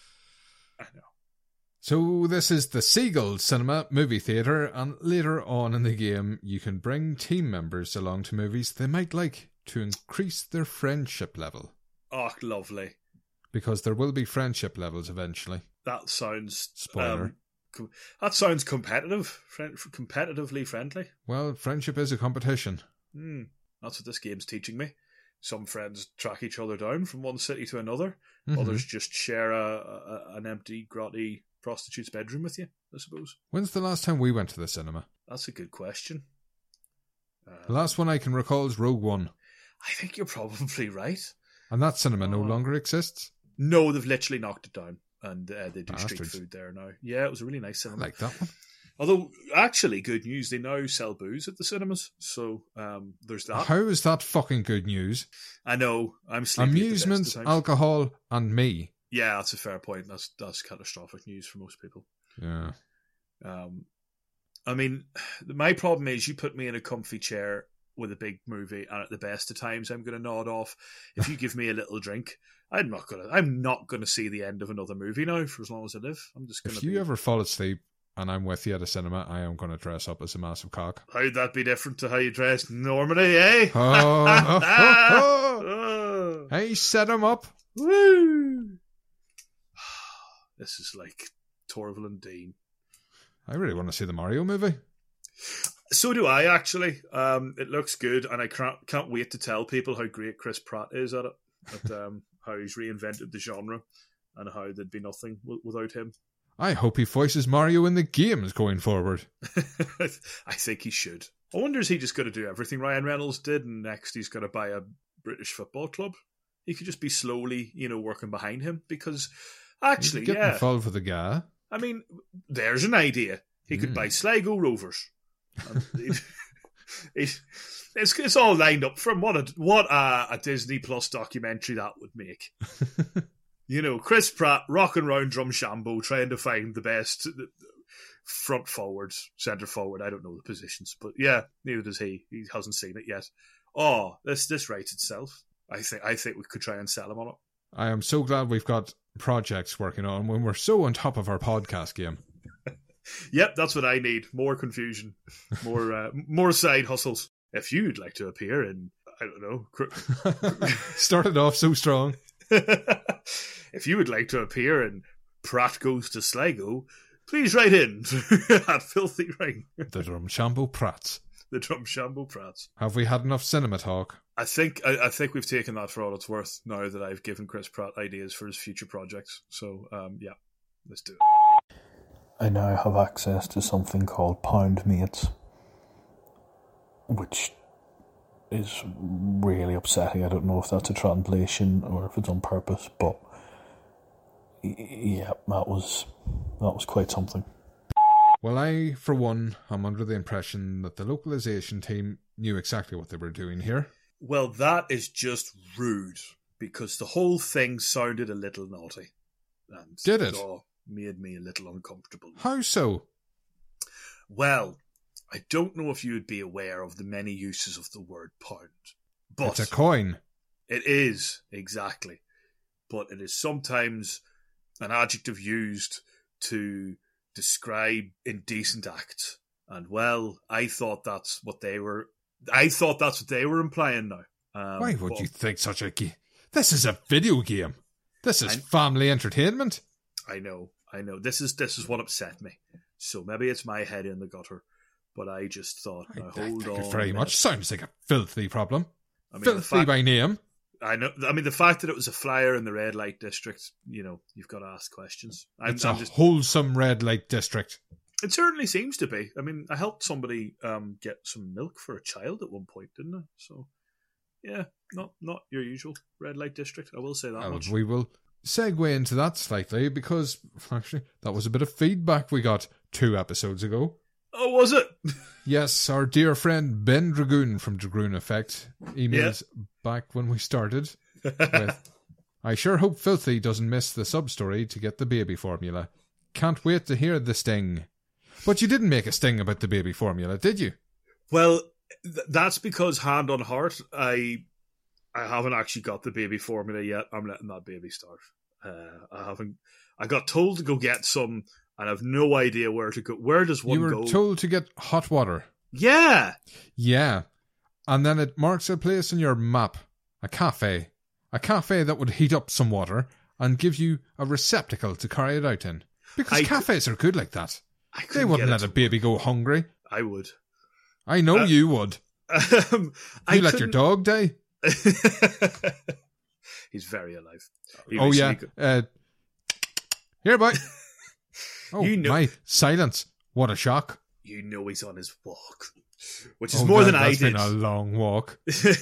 So this is the Seagull Cinema movie theatre, and later on in the game you can bring team members along to movies they might like to increase their friendship level. Oh, lovely. Because there will be friendship levels eventually. That sounds... Spoiler. That sounds competitive. Competitively friendly. Well, friendship is a competition. That's what this game's teaching me. Some friends track each other down from one city to another. Mm-hmm. Others just share an empty, grotty prostitute's bedroom with you, I suppose. When's the last time we went to the cinema? That's a good question. The last one I can recall is Rogue One. I think you're probably right. And that cinema no longer exists? No, they've literally knocked it down. And they do Bastards. street food there now. Yeah, it was a really nice cinema. I like that one. Although, actually, good news, they now sell booze at the cinemas. So, there's that. How is that fucking good news? I know. I'm sleepy. Amusement, alcohol, and me. Yeah, that's a fair point. That's catastrophic news for most people. Yeah. I mean, my problem is you put me in a comfy chair with a big movie, and at the best of times, I'm going to nod off. If you give me a little drink, I'm not gonna see the end of another movie now for as long as I live. I'm just gonna. If you ever fall asleep and I'm with you at a cinema, I am going to dress up as a massive cock. How'd that be different to how you dressed normally, eh? Hey, set him up. Woo! This is like Torval and Dean. I really want to see the Mario movie. So do I, actually. It looks good, and I can't wait to tell people how great Chris Pratt is at it. How he's reinvented the genre, and how there'd be nothing without him. I hope he voices Mario in the games going forward. I think he should. I wonder, is he just going to do everything Ryan Reynolds did, and next he's going to buy a British football club? He could just be slowly, working behind him, because actually, get involved with the guy. I mean, there's an idea. He could buy Sligo Rovers. It's all lined up from what a Disney Plus documentary that would make. Chris Pratt rocking around Drumshambo trying to find the best front forward, centre forward. I don't know the positions, but yeah, neither does he. He hasn't seen it yet. Oh, this writes itself. I think we could try and sell him on it. I am so glad we've got projects working on when we're so on top of our podcast game. Yep, that's what I need. More confusion, more side hustles. If you'd like to appear in, I don't know, started off so strong. If you would like to appear in Pratt Goes to Sligo, please write in at Filthy Ring. The Drumshambo Prats. The Drumshambo Prats. Have we had enough cinema talk? I think we've taken that for all it's worth now that I've given Chris Pratt ideas for his future projects. So, yeah, let's do it. I now have access to something called Poundmates, which is really upsetting. I don't know if that's a translation or if it's on purpose, but yeah, that was quite something. Well, I, for one, am under the impression that the localization team knew exactly what they were doing here. Well, that is just rude, because the whole thing sounded a little naughty. And did it? Made me a little uncomfortable. How so? Well, I don't know if you would be aware of the many uses of the word pound. But it's a coin. It is, exactly. But it is sometimes an adjective used to describe indecent acts. And, well, I thought that's what they were implying now. Why would you think such a game? This is a video game. This is family entertainment. I know. This is what upset me. So maybe it's my head in the gutter, but I just thought, hold on. Thank you very much. Sounds like a filthy problem. Filthy by name. I know. I mean, the fact that it was a flyer in the red light district, you've got to ask questions. It's a wholesome red light district. It certainly seems to be. I mean, I helped somebody get some milk for a child at one point, didn't I? So, yeah, not your usual red light district. I will say that much. We will segue into that slightly, because actually that was a bit of feedback we got 2 episodes ago. Oh, was it? Yes, our dear friend Ben Dragoon from Dragoon Effect emailed back when we started with, I sure hope Filthy doesn't miss the sub-story to get the baby formula. Can't wait to hear the sting. But you didn't make a sting about the baby formula, did you? Well, that's because, hand on heart, I haven't actually got the baby formula yet. I'm letting that baby start. I got told to go get some, and I've no idea where to go. Where does one go? You were told to get hot water. Yeah. Yeah. And then it marks a place in your map. A cafe. A cafe that would heat up some water and give you a receptacle to carry it out in. Because cafes are good like that. They wouldn't let a baby go hungry. I would. I know you would. You let your dog die? He's very alive. Here, boy. Oh, my silence. What a shock. You know he's on his walk. Which is more than I did. It's been a long walk.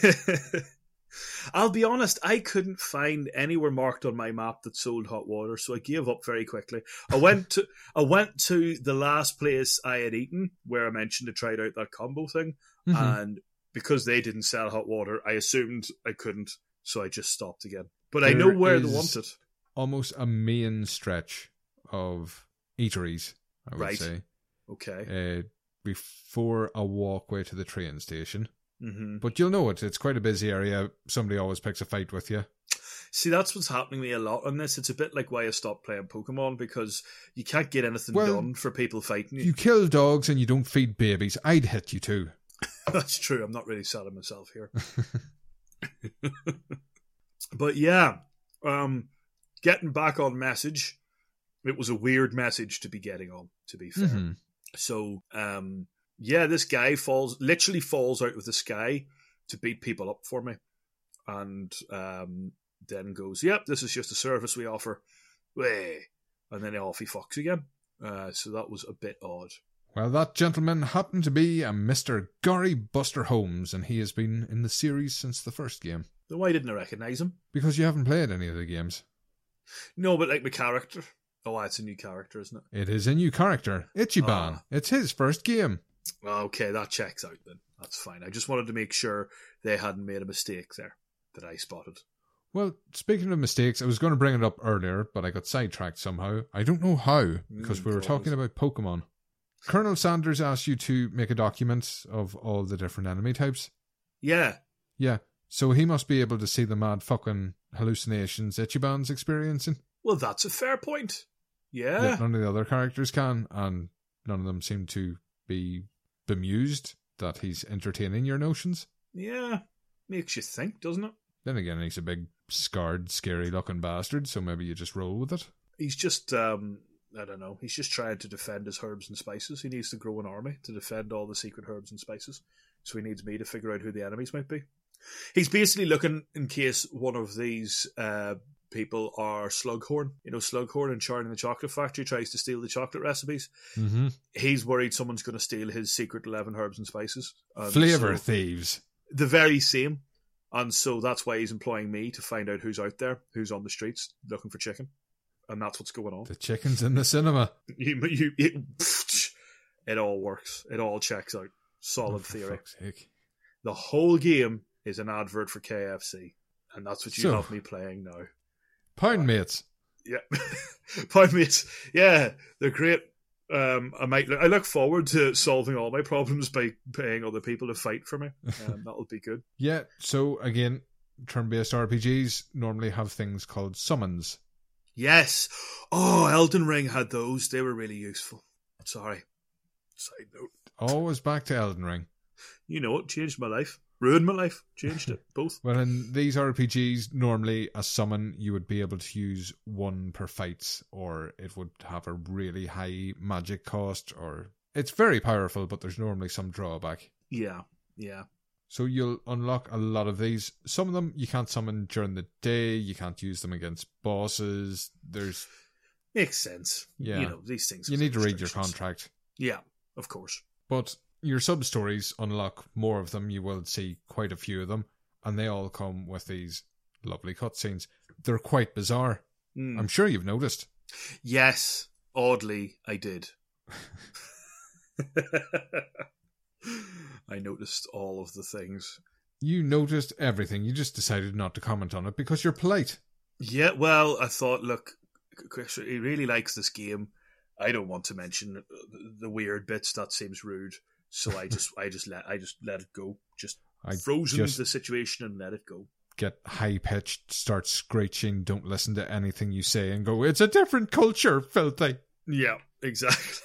I'll be honest, I couldn't find anywhere marked on my map that sold hot water, so I gave up very quickly. I went to the last place I had eaten, where I mentioned I tried out that combo thing, and because they didn't sell hot water, I assumed I couldn't, so I just stopped again. But I know where they want it. Almost a main stretch of eateries, I would say. Okay. Before a walkway to the train station. Mm-hmm. But you'll know it. It's quite a busy area. Somebody always picks a fight with you. See, that's what's happening to me a lot on this. It's a bit like why I stopped playing Pokemon, because you can't get anything done for people fighting you. You kill dogs and you don't feed babies. I'd hit you too. That's true. I'm not really selling myself here. But yeah, getting back on message, it was a weird message to be getting on, to be fair. Mm-hmm. So, yeah, this guy literally falls out of the sky to beat people up for me. And then goes, yep, this is just a service we offer. Way. And then off he fucks again. So that was a bit odd. Well, that gentleman happened to be a Mr. Gary Buster Holmes, and he has been in the series since the first game. Then why didn't I recognise him? Because you haven't played any of the games. No, but like the character. Oh, it's a new character, isn't it? It is a new character. Ichiban. It's his first game. Okay, that checks out then. That's fine. I just wanted to make sure they hadn't made a mistake there that I spotted. Well, speaking of mistakes, I was going to bring it up earlier, but I got sidetracked somehow. I don't know how, because we were talking about Pokemon. Colonel Sanders asked you to make a document of all the different enemy types. Yeah. Yeah, so he must be able to see the mad fucking hallucinations Ichiban's experiencing. Well, that's a fair point. Yeah. Yet none of the other characters can, and none of them seem to be bemused that he's entertaining your notions. Yeah. Makes you think, doesn't it? Then again, he's a big, scarred, scary-looking bastard, so maybe you just roll with it. He's just, I don't know, he's just trying to defend his herbs and spices. He needs to grow an army to defend all the secret herbs and spices. So he needs me to figure out who the enemies might be. He's basically looking in case one of these people are Slughorn. You know, Slughorn in Charlie and the Chocolate Factory tries to steal the chocolate recipes. Mm-hmm. He's worried someone's going to steal his secret 11 herbs and spices. Flavour thieves. The very same. And so that's why he's employing me to find out who's out there, who's on the streets looking for chicken. And that's what's going on. The chicken's in the cinema. It all works. It all checks out. Solid theory. The whole game is an advert for KFC. And that's what you have me playing now. Pound Mates. Yeah. Pound Mates. Yeah, they're great. I look forward to solving all my problems by paying other people to fight for me. That'll be good. Yeah, so again, turn-based RPGs normally have things called summons. Yes. Oh, Elden Ring had those. They were really useful. Sorry. Side note. Always back to Elden Ring. You know it. Changed my life. Ruined my life. Changed it. Both. Well, in these RPGs, normally a summon, you would be able to use one per fight, or it would have a really high magic cost, or it's very powerful, but there's normally some drawback. Yeah. Yeah. So you'll unlock a lot of these. Some of them you can't summon during the day. You can't use them against bosses. There's... Makes sense. Yeah. You know, these things. You need to read your contract. Yeah, of course. But your sub-stories unlock more of them. You will see quite a few of them. And they all come with these lovely cutscenes. They're quite bizarre. I'm sure you've noticed. Yes. Oddly, I did. I noticed all of the things. You noticed everything. You just decided not to comment on it because you're polite. Yeah, well, I thought, look, Chris, he really likes this game. I don't want to mention the weird bits. That seems rude. So I just let it go. Frozen the situation and let it go. Get high pitched, start screeching, don't listen to anything you say, and go, "It's a different culture, filthy." Yeah, exactly.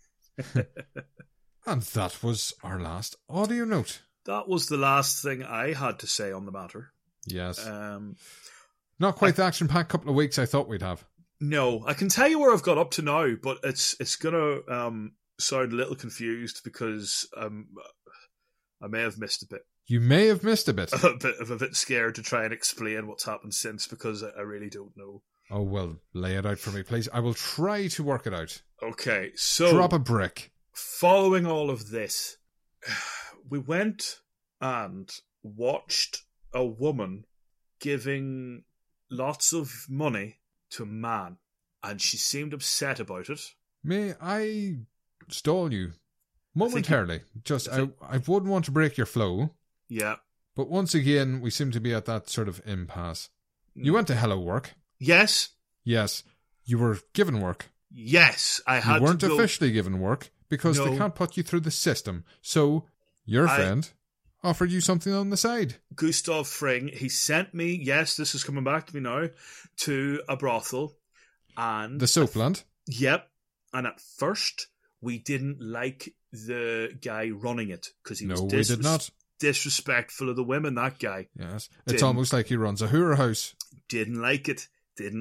And that was our last audio note. That was the last thing I had to say on the matter. Yes. Not quite the action-packed couple of weeks I thought we'd have. No, I can tell you where I've got up to now, but it's gonna sound a little confused because I may have missed a bit. You may have missed a bit. I'm a bit scared to try and explain what's happened since because I really don't know. Oh, well, lay it out for me, please. I will try to work it out. Okay, so... Drop a brick. Following all of this, we went and watched a woman giving lots of money to a man, and she seemed upset about it. May I stall you momentarily? I wouldn't want to break your flow. Yeah. But once again, we seem to be at that sort of impasse. You went to Hello Work. Yes. Yes. You were given work. Yes, I had to. You weren't officially given work because they can't put you through the system. So your friend offered you something on the side. Gustav Fring, he sent me, yes, this is coming back to me now, to a brothel. And the Soapland? Yep. And at first, we didn't like the guy running it because he was we did not. Disrespectful of the women, that guy. Yes. It's almost like he runs a hooer house. Didn't like it.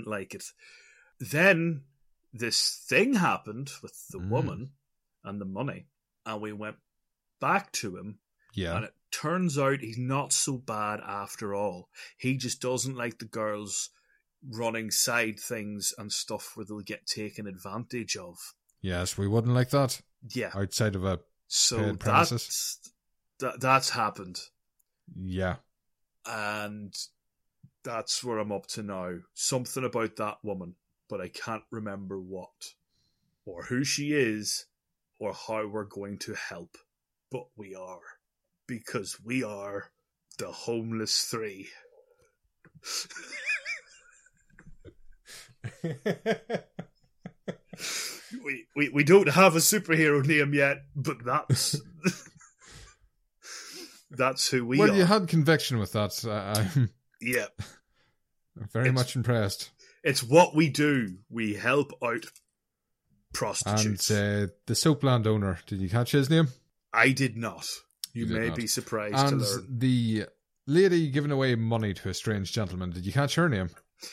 Then this thing happened with the woman and the money, and we went back to him. Yeah. And it turns out he's not so bad after all. He just doesn't like the girls running side things and stuff where they'll get taken advantage of. Yes, we wouldn't like that. Yeah. Outside of a paid premises. That's happened. Yeah. And that's where I'm up to now. Something about that woman, but I can't remember what, or who she is, or how we're going to help. But we are. Because we are the Homeless Three. we don't have a superhero name yet, but that's that's who we are. Well, you had conviction with that. I'm very much impressed. It's what we do. We help out prostitutes. And the soap landowner, did you catch his name? I did not. You may be surprised to learn. And the lady giving away money to a strange gentleman, did you catch her name?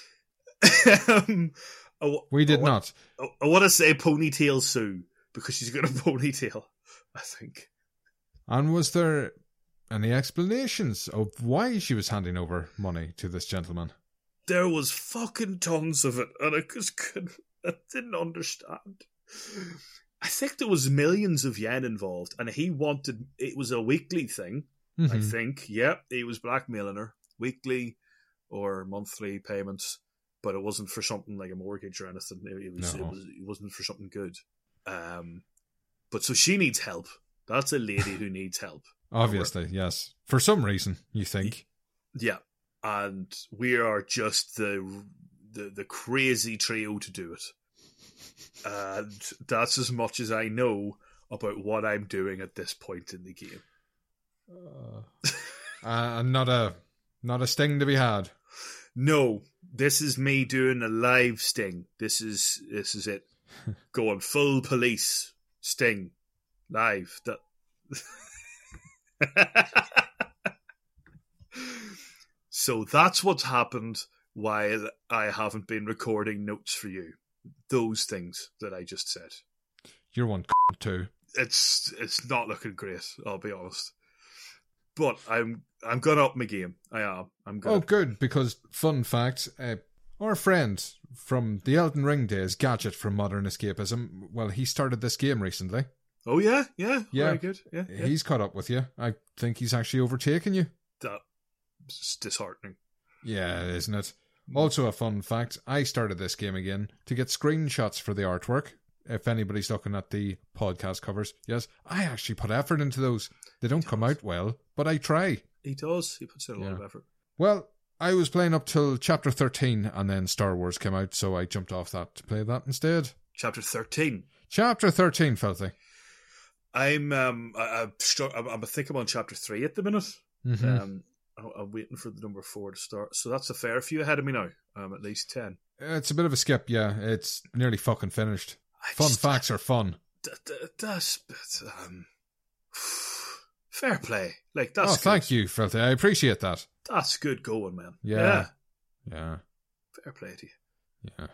We did not. I want to say Ponytail Sue, because she's got a ponytail, I think. And was there any explanations of why she was handing over money to this gentleman? There was fucking tons of it, and I didn't understand. I think there was millions of yen involved, and it was a weekly thing, I think. Yeah, he was blackmailing her. Weekly or monthly payments, but it wasn't for something like a mortgage or anything. It wasn't for something good. But so she needs help. That's a lady who needs help. Obviously, yes. For some reason, you think. Yeah. And we are just the crazy trio to do it. And that's as much as I know about what I'm doing at this point in the game. Not a sting to be had. No, this is me doing a live sting. This is it. Going full police sting live. So that's what's happened while I haven't been recording notes for you. Those things that I just said. You're one too. It's not looking great, I'll be honest. But I'm gonna up my game. I am. I'm gonna. Oh, good, because fun fact, our friend from the Elden Ring days, Gadget from Modern Escapism, well, he started this game recently. Oh yeah. Very good. Yeah. He's caught up with you. I think he's actually overtaken you. That's disheartening. Yeah, isn't it? Also a fun fact, I started this game again to get screenshots for the artwork. If anybody's looking at the podcast covers, yes, I actually put effort into those. They don't come out well, but I try. He does. He puts in a lot of effort. Well, I was playing up till chapter 13 and then Star Wars came out, so I jumped off that to play that instead. Chapter 13? Chapter 13, Filthy. I'm thinking I'm on chapter 3 at the minute. Mm-hmm. I'm waiting for the number 4 to start. So that's a fair few ahead of me now. At least 10. It's a bit of a skip, yeah. It's nearly fucking finished. Fun facts are fun. Fair play. Like that's. Oh, thank you, Filthy. I appreciate that. That's good going, man. Yeah. Fair play to you. Yeah.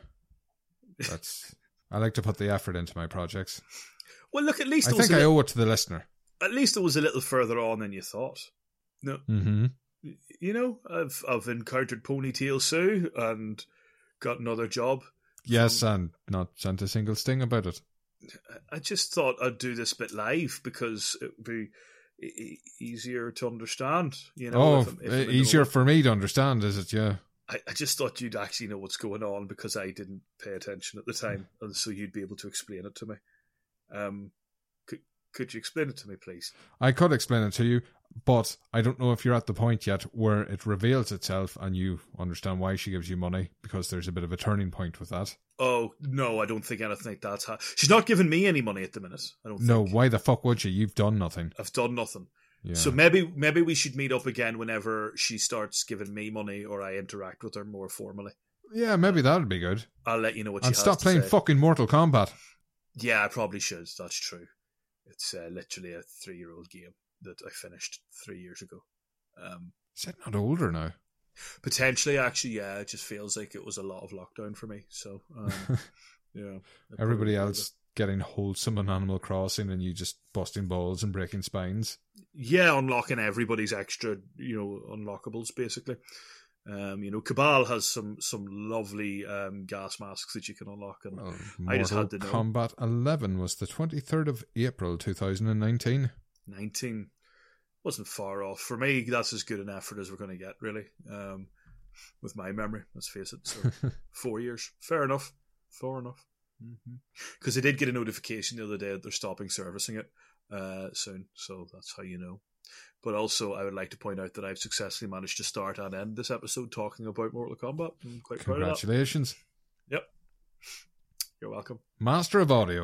I like to put the effort into my projects. Well, look, at least I think I owe it to the listener. At least it was a little further on than you thought. No. Mm-hmm. You know, I've encountered Ponytail Sue and got another job. Yes, and not sent a single sting about it. I just thought I'd do this bit live because it would be easier to understand. You know, easier for me to understand, is it? Yeah. I just thought you'd actually know what's going on because I didn't pay attention at the time, and so you'd be able to explain it to me. Could you explain it to me, please? I could explain it to you, but I don't know if you're at the point yet where it reveals itself and you understand why she gives you money, because there's a bit of a turning point with that. Oh, no, I don't think anything like that's she's not giving me any money at the minute, I don't think. No, why the fuck would you? You've done nothing. I've done nothing. Yeah. So maybe we should meet up again whenever she starts giving me money or I interact with her more formally. Yeah, maybe that'd be good. I'll let you know what she has to say. And stop playing fucking Mortal Kombat. Yeah, I probably should. That's true. It's literally a 3-year-old game that I finished 3 years ago. Is it not older now? Potentially, actually, yeah. It just feels like it was a lot of lockdown for me. So, yeah. Everybody else getting wholesome on Animal Crossing and you just busting balls and breaking spines. Yeah, unlocking everybody's extra, unlockables, basically. Cabal has some lovely gas masks that you can unlock, and I just had to know. Mortal Kombat 11 was the 23rd of April 2019. 19 wasn't far off for me. That's as good an effort as we're going to get, really. With my memory, let's face it. So 4 years, fair enough. Because I did get a notification the other day that they're stopping servicing it soon, so that's how you know. But also, I would like to point out that I've successfully managed to start and end this episode talking about Mortal Kombat. I'm quite proud of that. Congratulations. Yep. You're welcome. Master of audio.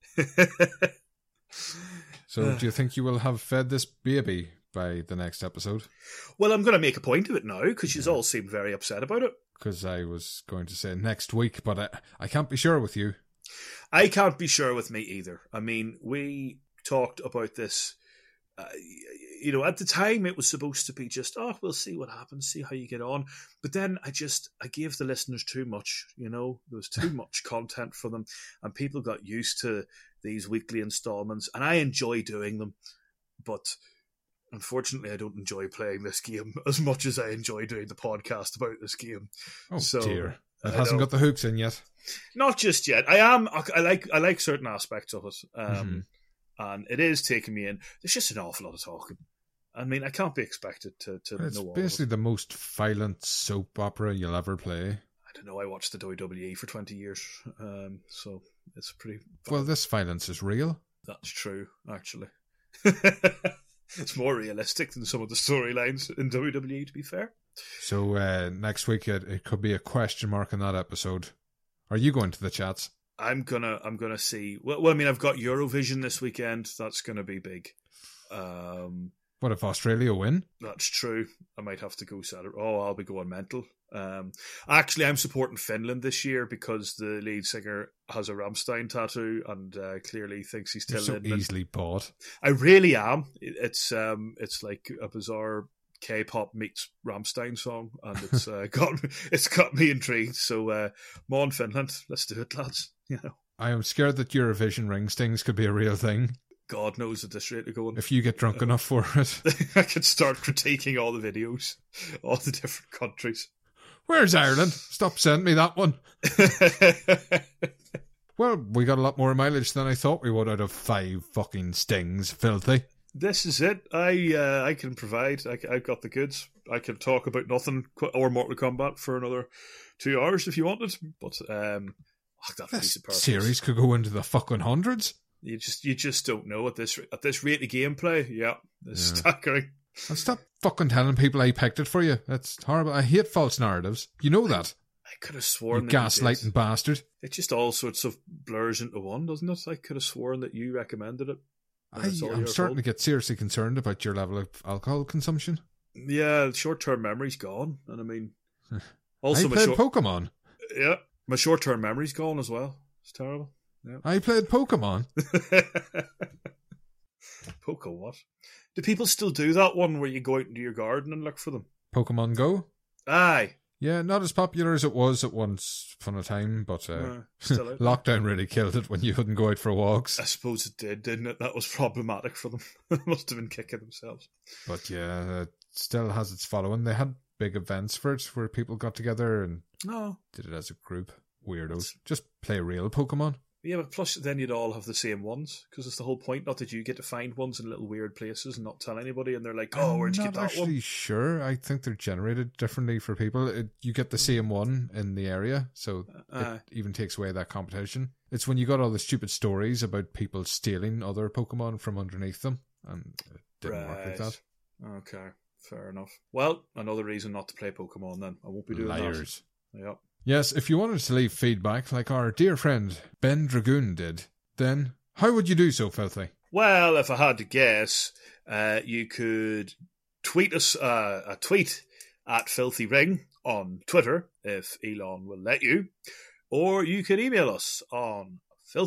So do you think you will have fed this baby by the next episode? Well, I'm going to make a point of it now, because she's all seemed very upset about it. Because I was going to say next week, but I can't be sure with you. I can't be sure with me either. I mean, we talked about this, at the time it was supposed to be just, we'll see what happens, see how you get on. But then I gave the listeners too much, there was too much content for them, and people got used to these weekly installments, and I enjoy doing them. But unfortunately, I don't enjoy playing this game as much as I enjoy doing the podcast about this game. Oh, dear. It hasn't got the hooks in yet. Not just yet. I like certain aspects of it. And it is taking me in. There's just an awful lot of talking. I mean, I can't be expected to know all of it. It's basically the most violent soap opera you'll ever play. I don't know. I watched the WWE for 20 years. So it's pretty... Well, this violence is real. That's true, actually. It's more realistic than some of the storylines in WWE, to be fair. So next week it could be a question mark in that episode. Are you going to the chats? I'm gonna see. Well, I mean, I've got Eurovision this weekend. That's gonna be big. What if Australia win? That's true. I might have to go Saturday. Oh, I'll be going mental. Actually, I'm supporting Finland this year because the lead singer has a Rammstein tattoo and clearly thinks he's still so easily bought. I really am. It's like a bizarre K-pop meets Rammstein song, and it's got me intrigued. So, Mon Finland, let's do it, lads. I am scared that Eurovision ring stings could be a real thing. God knows at this rate of going. If you get drunk enough for it, I could start critiquing all the videos, all the different countries. Where's Ireland? Stop sending me that one. Well, we got a lot more mileage than I thought we would out of 5 fucking stings, filthy. This is it. I can provide. I've got the goods. I can talk about nothing or Mortal Kombat for another 2 hours if you wanted. But this series could go into the fucking hundreds. You just don't know at this rate of gameplay. Yeah, it's staggering. And stop fucking telling people I picked it for you. That's horrible. I hate false narratives. You know that. I could have sworn you gaslighting bastard. It just all sorts of blurs into one, doesn't it? I could have sworn that you recommended it. I'm starting to get seriously concerned about your level of alcohol consumption. Yeah, short-term memory's gone. And I mean... also, I played Pokemon. Yeah, my short-term memory's gone as well. It's terrible. Yeah. I played Pokemon. Poke what? Do people still do that one where you go out into your garden and look for them? Pokemon Go? Aye. Yeah, not as popular as it was at once upon a time, but lockdown really killed it when you couldn't go out for walks. I suppose it did, didn't it? That was problematic for them. They must have been kicking themselves. But yeah, it still has its following. They had big events for it where people got together and did it as a group. Weirdos. Just play real Pokemon. Yeah, but plus then you'd all have the same ones, because it's the whole point, not that you get to find ones in little weird places and not tell anybody, and they're like, where'd you get that one? I'm not actually sure. I think they're generated differently for people. You get the same one in the area, so it even takes away that competition. It's when you got all the stupid stories about people stealing other Pokemon from underneath them, and it didn't work like that. Okay, fair enough. Well, another reason not to play Pokemon then. I won't be doing Liars. That. Yep. Yes, if you wanted to leave feedback like our dear friend Ben Dragoon did, then how would you do so, Filthy? Well, if I had to guess, you could tweet us a tweet at Filthy Ring on Twitter, if Elon will let you, or you can email us on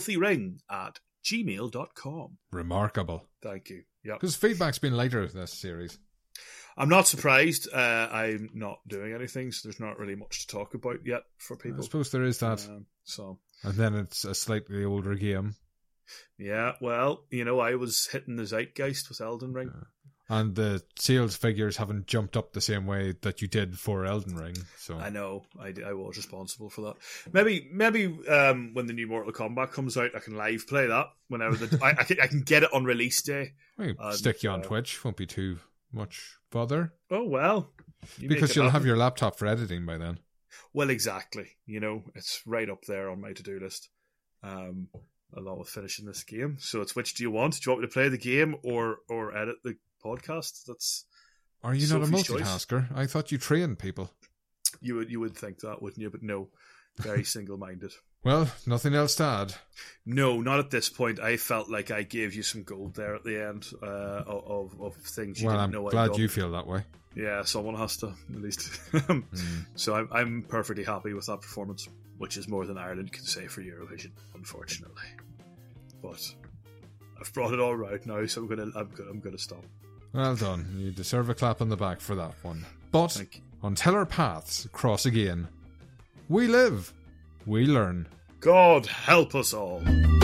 filthyring@gmail.com. Remarkable. Thank you. Yep. Because feedback's been lighter this series. I'm not surprised. I'm not doing anything, so there's not really much to talk about yet for people. I suppose there is that. And then it's a slightly older game. Yeah, well, I was hitting the zeitgeist with Elden Ring. And the sales figures haven't jumped up the same way that you did for Elden Ring. So I know, I was responsible for that. Maybe when the new Mortal Kombat comes out, I can live play that whenever I can get it on release day. Stick you on Twitch, won't be too much bother. Oh, well. Because you'll have your laptop for editing by then. Well, exactly. It's right up there on my to-do list, along with finishing this game. So it's which do you want? Do you want me to play the game or edit the podcast? Are you Sophie's not a multitasker? Choice. I thought you trained people. You would think that, wouldn't you? But no, very single-minded. Well, nothing else to add. No, not at this point. I felt like I gave you some gold there at the end of things you didn't know. Well, I'm glad you feel that way. Yeah, someone has to, at least. So I'm perfectly happy with that performance, which is more than Ireland can say for Eurovision, unfortunately. But I've brought it all right now, so I'm gonna stop. Well done. You deserve a clap on the back for that one. But until our paths cross again, we live, we learn. God help us all.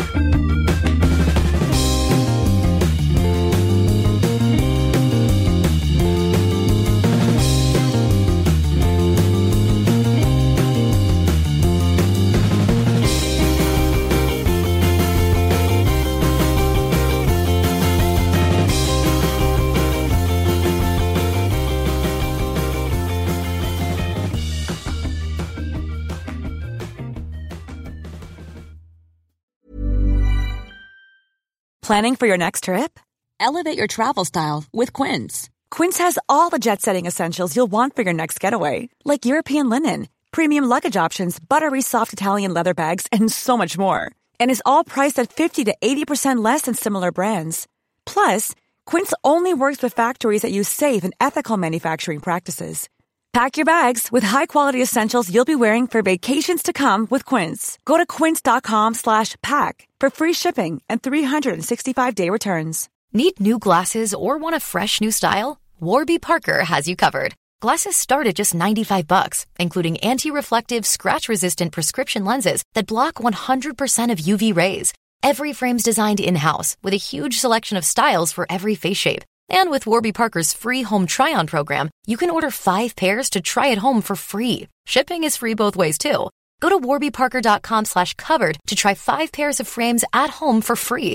Planning for your next trip? Elevate your travel style with Quince. Quince has all the jet-setting essentials you'll want for your next getaway, like European linen, premium luggage options, buttery soft Italian leather bags, and so much more. And is all priced at 50 to 80% less than similar brands. Plus, Quince only works with factories that use safe and ethical manufacturing practices. Pack your bags with high-quality essentials you'll be wearing for vacations to come with Quince. Go to quince.com/pack for free shipping and 365-day returns. Need new glasses or want a fresh new style? Warby Parker has you covered. Glasses start at just $95, including anti-reflective, scratch-resistant prescription lenses that block 100% of UV rays. Every frame's designed in-house with a huge selection of styles for every face shape. And with Warby Parker's free home try-on program, you can order 5 pairs to try at home for free. Shipping is free both ways, too. Go to warbyparker.com/covered to try 5 pairs of frames at home for free.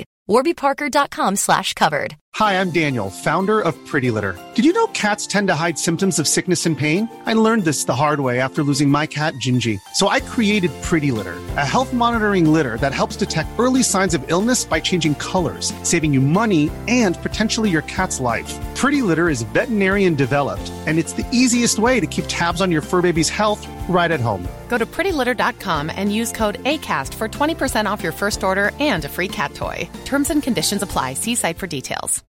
warbyparker.com/covered. Hi, I'm Daniel, founder of Pretty Litter. Did you know cats tend to hide symptoms of sickness and pain? I learned this the hard way after losing my cat, Gingy. So I created Pretty Litter, a health monitoring litter that helps detect early signs of illness by changing colors, saving you money and potentially your cat's life. Pretty Litter is veterinarian developed, and it's the easiest way to keep tabs on your fur baby's health right at home. Go to prettylitter.com and use code ACAST for 20% off your first order and a free cat toy. Terms and conditions apply. See site for details.